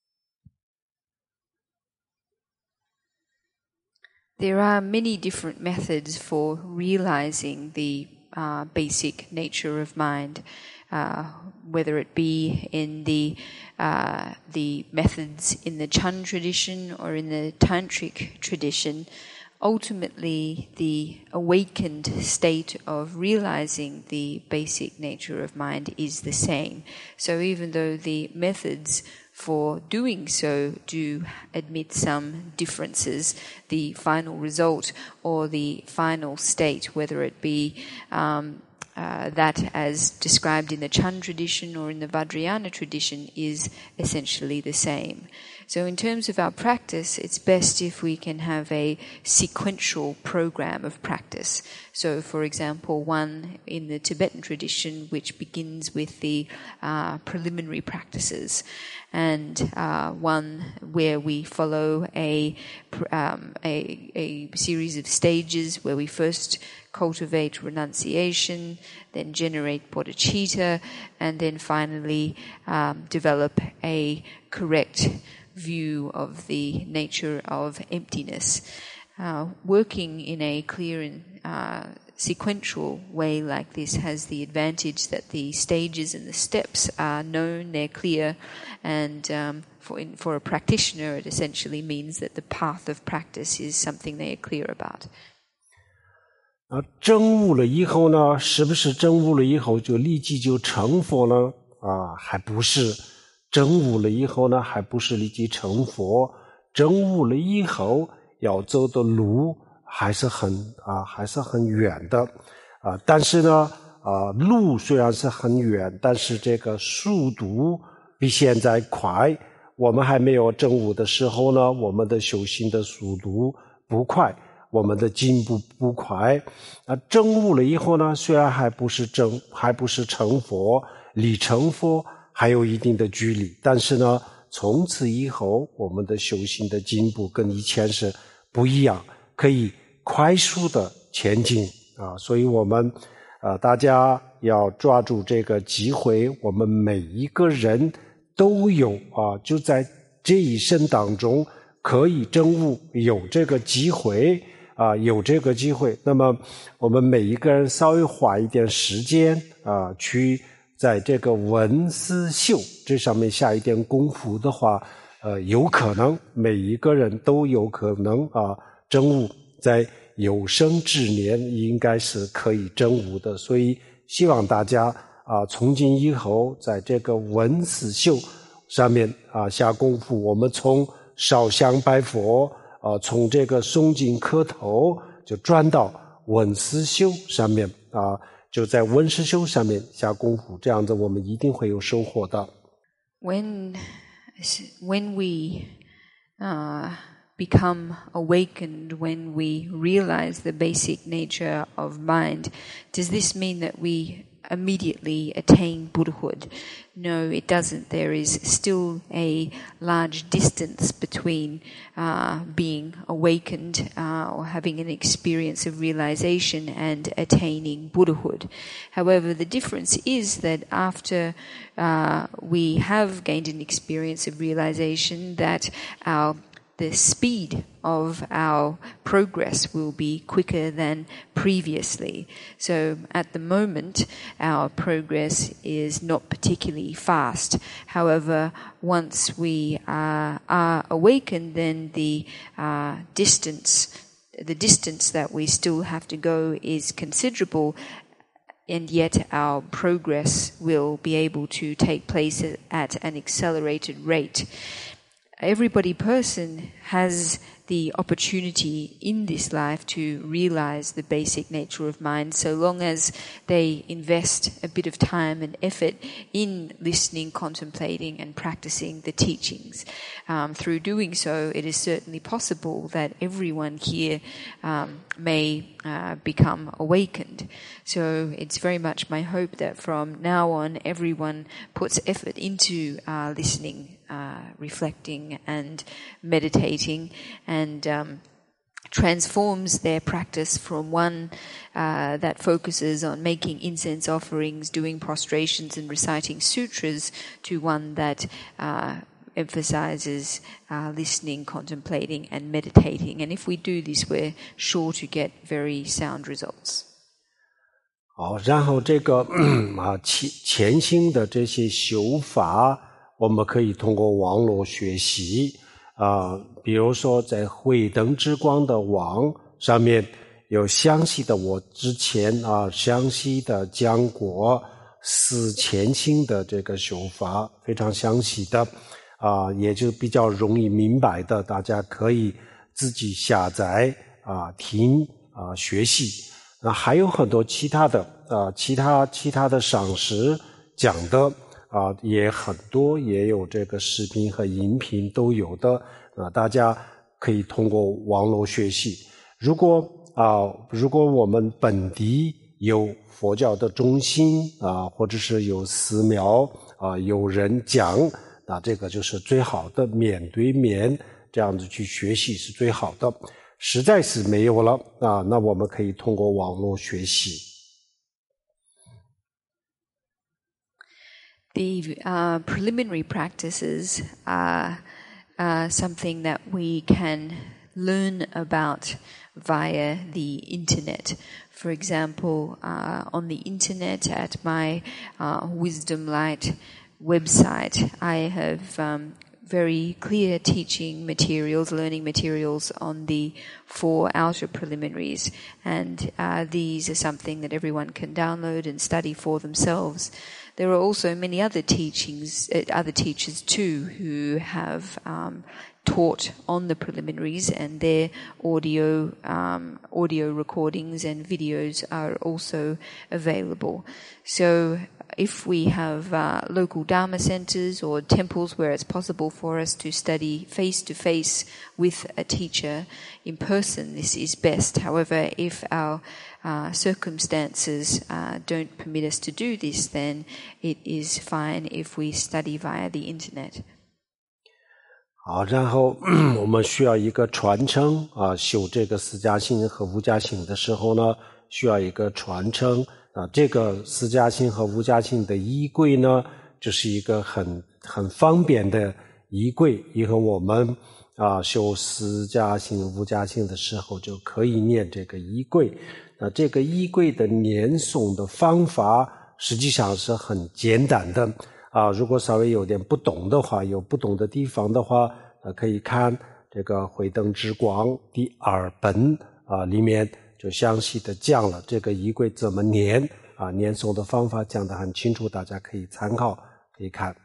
D: There are many different methods for realizing the uh, basic nature of mind. Uh, whether it be in the uh, the methods in the Chan tradition or in the Tantric tradition, ultimately the awakened state of realizing the basic nature of mind is the same. So even though the methods for doing so do admit some differences, the final result or the final state, whether it be um, Uh, that as described in the Chan tradition or in the Vajrayana tradition is essentially the same. So in terms of our practice, it's best if we can have a sequential program of practice. So for example, one in the Tibetan tradition which begins with the uh, preliminary practices, and uh, one where we follow a, um, a, a series of stages where we first cultivate renunciation, then generate bodhicitta, and then finally um, develop a correct view of the nature of emptiness. Uh, working in a clear and uh, sequential way like this has the advantage that the stages and the steps are known, they're clear, and um, for, in, for a practitioner it essentially means that the path of practice is something they are clear about.
C: 啊，证悟了以后呢，是不是证悟了以后就立即就成佛呢？啊，还不是。证悟了以后呢，还不是立即成佛。证悟了以后要走的路还是很啊，还是很远的啊。但是呢，啊，路虽然是很远，但是这个速度比现在快。我们还没有证悟的时候呢，我们的修行的速度不快。我们的进步不快，啊，证悟了以后呢，虽然还不是证，还不是成佛，离成佛还有一定的距离，但是呢，从此以后，我们的修行的进步跟以前是不一样，可以快速的前进啊，所以我们啊，大家要抓住这个机会，我们每一个人都有啊，就在这一生当中可以证悟，有这个机会。啊，有这个机会，那么我们每一个人稍微花一点时间啊，去在这个闻思修这上面下一点功夫的话，呃，有可能每一个人都有可能啊证悟，在有生之年应该是可以证悟的，所以希望大家啊，从今以后在这个闻思修上面啊下功夫，我们从烧香拜佛啊，从这个诵经磕头就转到闻思修上面啊，就在闻思修上面下功夫，这样子我们一定会有收获的。
D: When when we uh, become awakened, when we realize the basic nature of mind, does this mean that we immediately attain Buddhahood? No, it doesn't. There is still a large distance between uh, being awakened uh, or having an experience of realization and attaining Buddhahood. However, the difference is that after uh, we have gained an experience of realization, that our the speed of our progress will be quicker than previously. So at the moment, our progress is not particularly fast. However, once we uh, are awakened, then the uh, distance, the distance that we still have to go is considerable, and yet our progress will be able to take place at an accelerated rate. Everybody person has the opportunity in this life to realize the basic nature of mind, so long as they invest a bit of time and effort in listening, contemplating and practicing the teachings. Um, through doing so, it is certainly possible that everyone here um, may uh, become awakened. So it's very much my hope that from now on everyone puts effort into uh, listening, Uh, reflecting and meditating, and um, transforms their practice from one uh, that focuses on making incense offerings, doing prostrations and reciting sutras, to one that uh, emphasizes uh, listening, contemplating and meditating. And if we do this, we're sure to get very sound results.
C: 好，然后这个啊前前行的这些修法，我们可以通过网络学习啊，比如说在慧灯之光的网上面有详细的，我之前啊详细的讲过四前行的这个修法，非常详细的啊，也就比较容易明白的，大家可以自己下载啊听啊学习。那还有很多其他的啊其他其他的上师讲的啊，也很多，也有这个视频和音频都有的啊，大家可以通过网络学习。如果啊，如果我们本地有佛教的中心啊，或者是有寺庙啊，有人讲，那这个就是最好的，面对面这样子去学习是最好的。实在是没有了啊，那我们可以通过网络学习。
D: The uh, preliminary practices are uh, something that we can learn about via the internet. For example, uh, on the internet at my uh, Wisdom Light website, I have um, very clear teaching materials, learning materials on the four outer preliminaries, and uh, these are something that everyone can download and study for themselves. There are also many other teachings, uh, other teachers too, who have um, taught on the preliminaries, and their audio um, audio recordings and videos are also available. So if we have uh, local Dharma centers or temples where it's possible for us to study face-to-face with a teacher in person, this is best. However, if our uh, circumstances uh, don't permit us to do this, then it is fine if we study via the internet.
C: 好，然后我们需要一个传承啊，修这个四加行和无加行的时候呢，需要一个传承啊。这个四加行和无加行的仪轨呢，就是一个很很方便的仪轨，以后我们啊修四加行、无加行的时候就可以念这个仪轨。那这个仪轨的念诵的方法实际上是很简单的。啊，如果稍微有点不懂的话，有不懂的地方的话，呃，可以看这个慧灯之光第二本啊，里面就详细的讲了这个仪轨怎么念啊念诵的方法讲得很清楚，大家可以参考，可以看。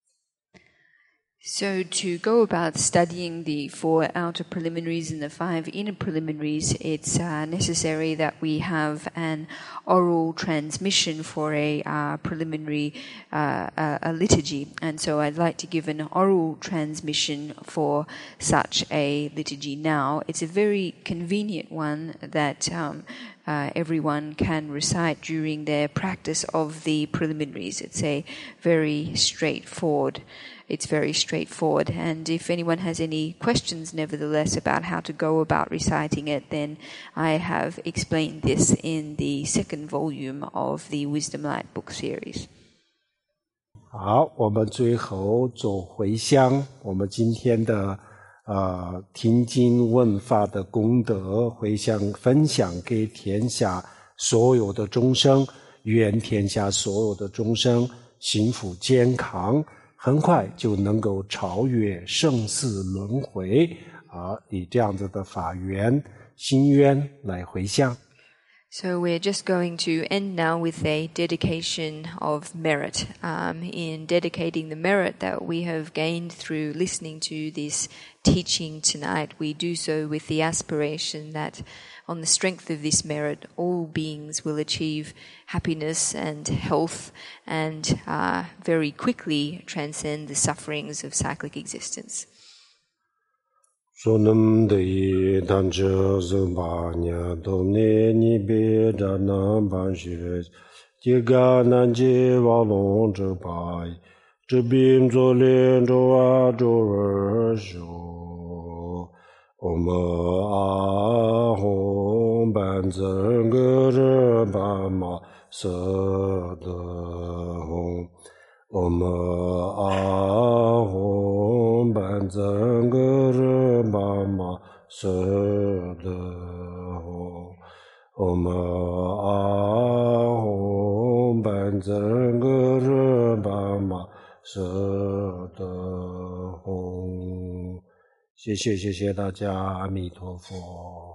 D: So to go about studying the four outer preliminaries and the five inner preliminaries, it's uh, necessary that we have an oral transmission for a uh, preliminary uh, uh, a liturgy. And so I'd like to give an oral transmission for such a liturgy now. It's a very convenient one that um, uh, everyone can recite during their practice of the preliminaries. It's a very straightforward It's very straightforward, and if anyone has any questions nevertheless about how to go about reciting it, then I have explained this in the second volume of the Wisdom Light book series.
C: 好，我们最后做回向，我们今天的呃听经问法的功德回向分享给天下所有的众生，愿天下所有的众生幸福健康，很快就能够超越生死轮回啊！以这样子的法缘心愿来回向。
D: So we're just going to end now with a dedication of merit. Um, in dedicating the merit that we have gained through listening to this teaching tonight, we do so with the aspiration that on the strength of this merit, all beings will achieve happiness and health and uh, very quickly transcend the sufferings of cyclic existence.
B: Sonam de danjo zubanya domne ni be dana banshire jiga nanje walong zhe bai zhe bim zo len zhou a zhou er zhou om a hong ban zhen ge zhe ba ma se de hong Om a hom ban zeng ge zhe ba ma se de hong. Om a hom ban zeng ge zhe ba ma se de hong. 谢谢谢谢大家，阿弥陀佛。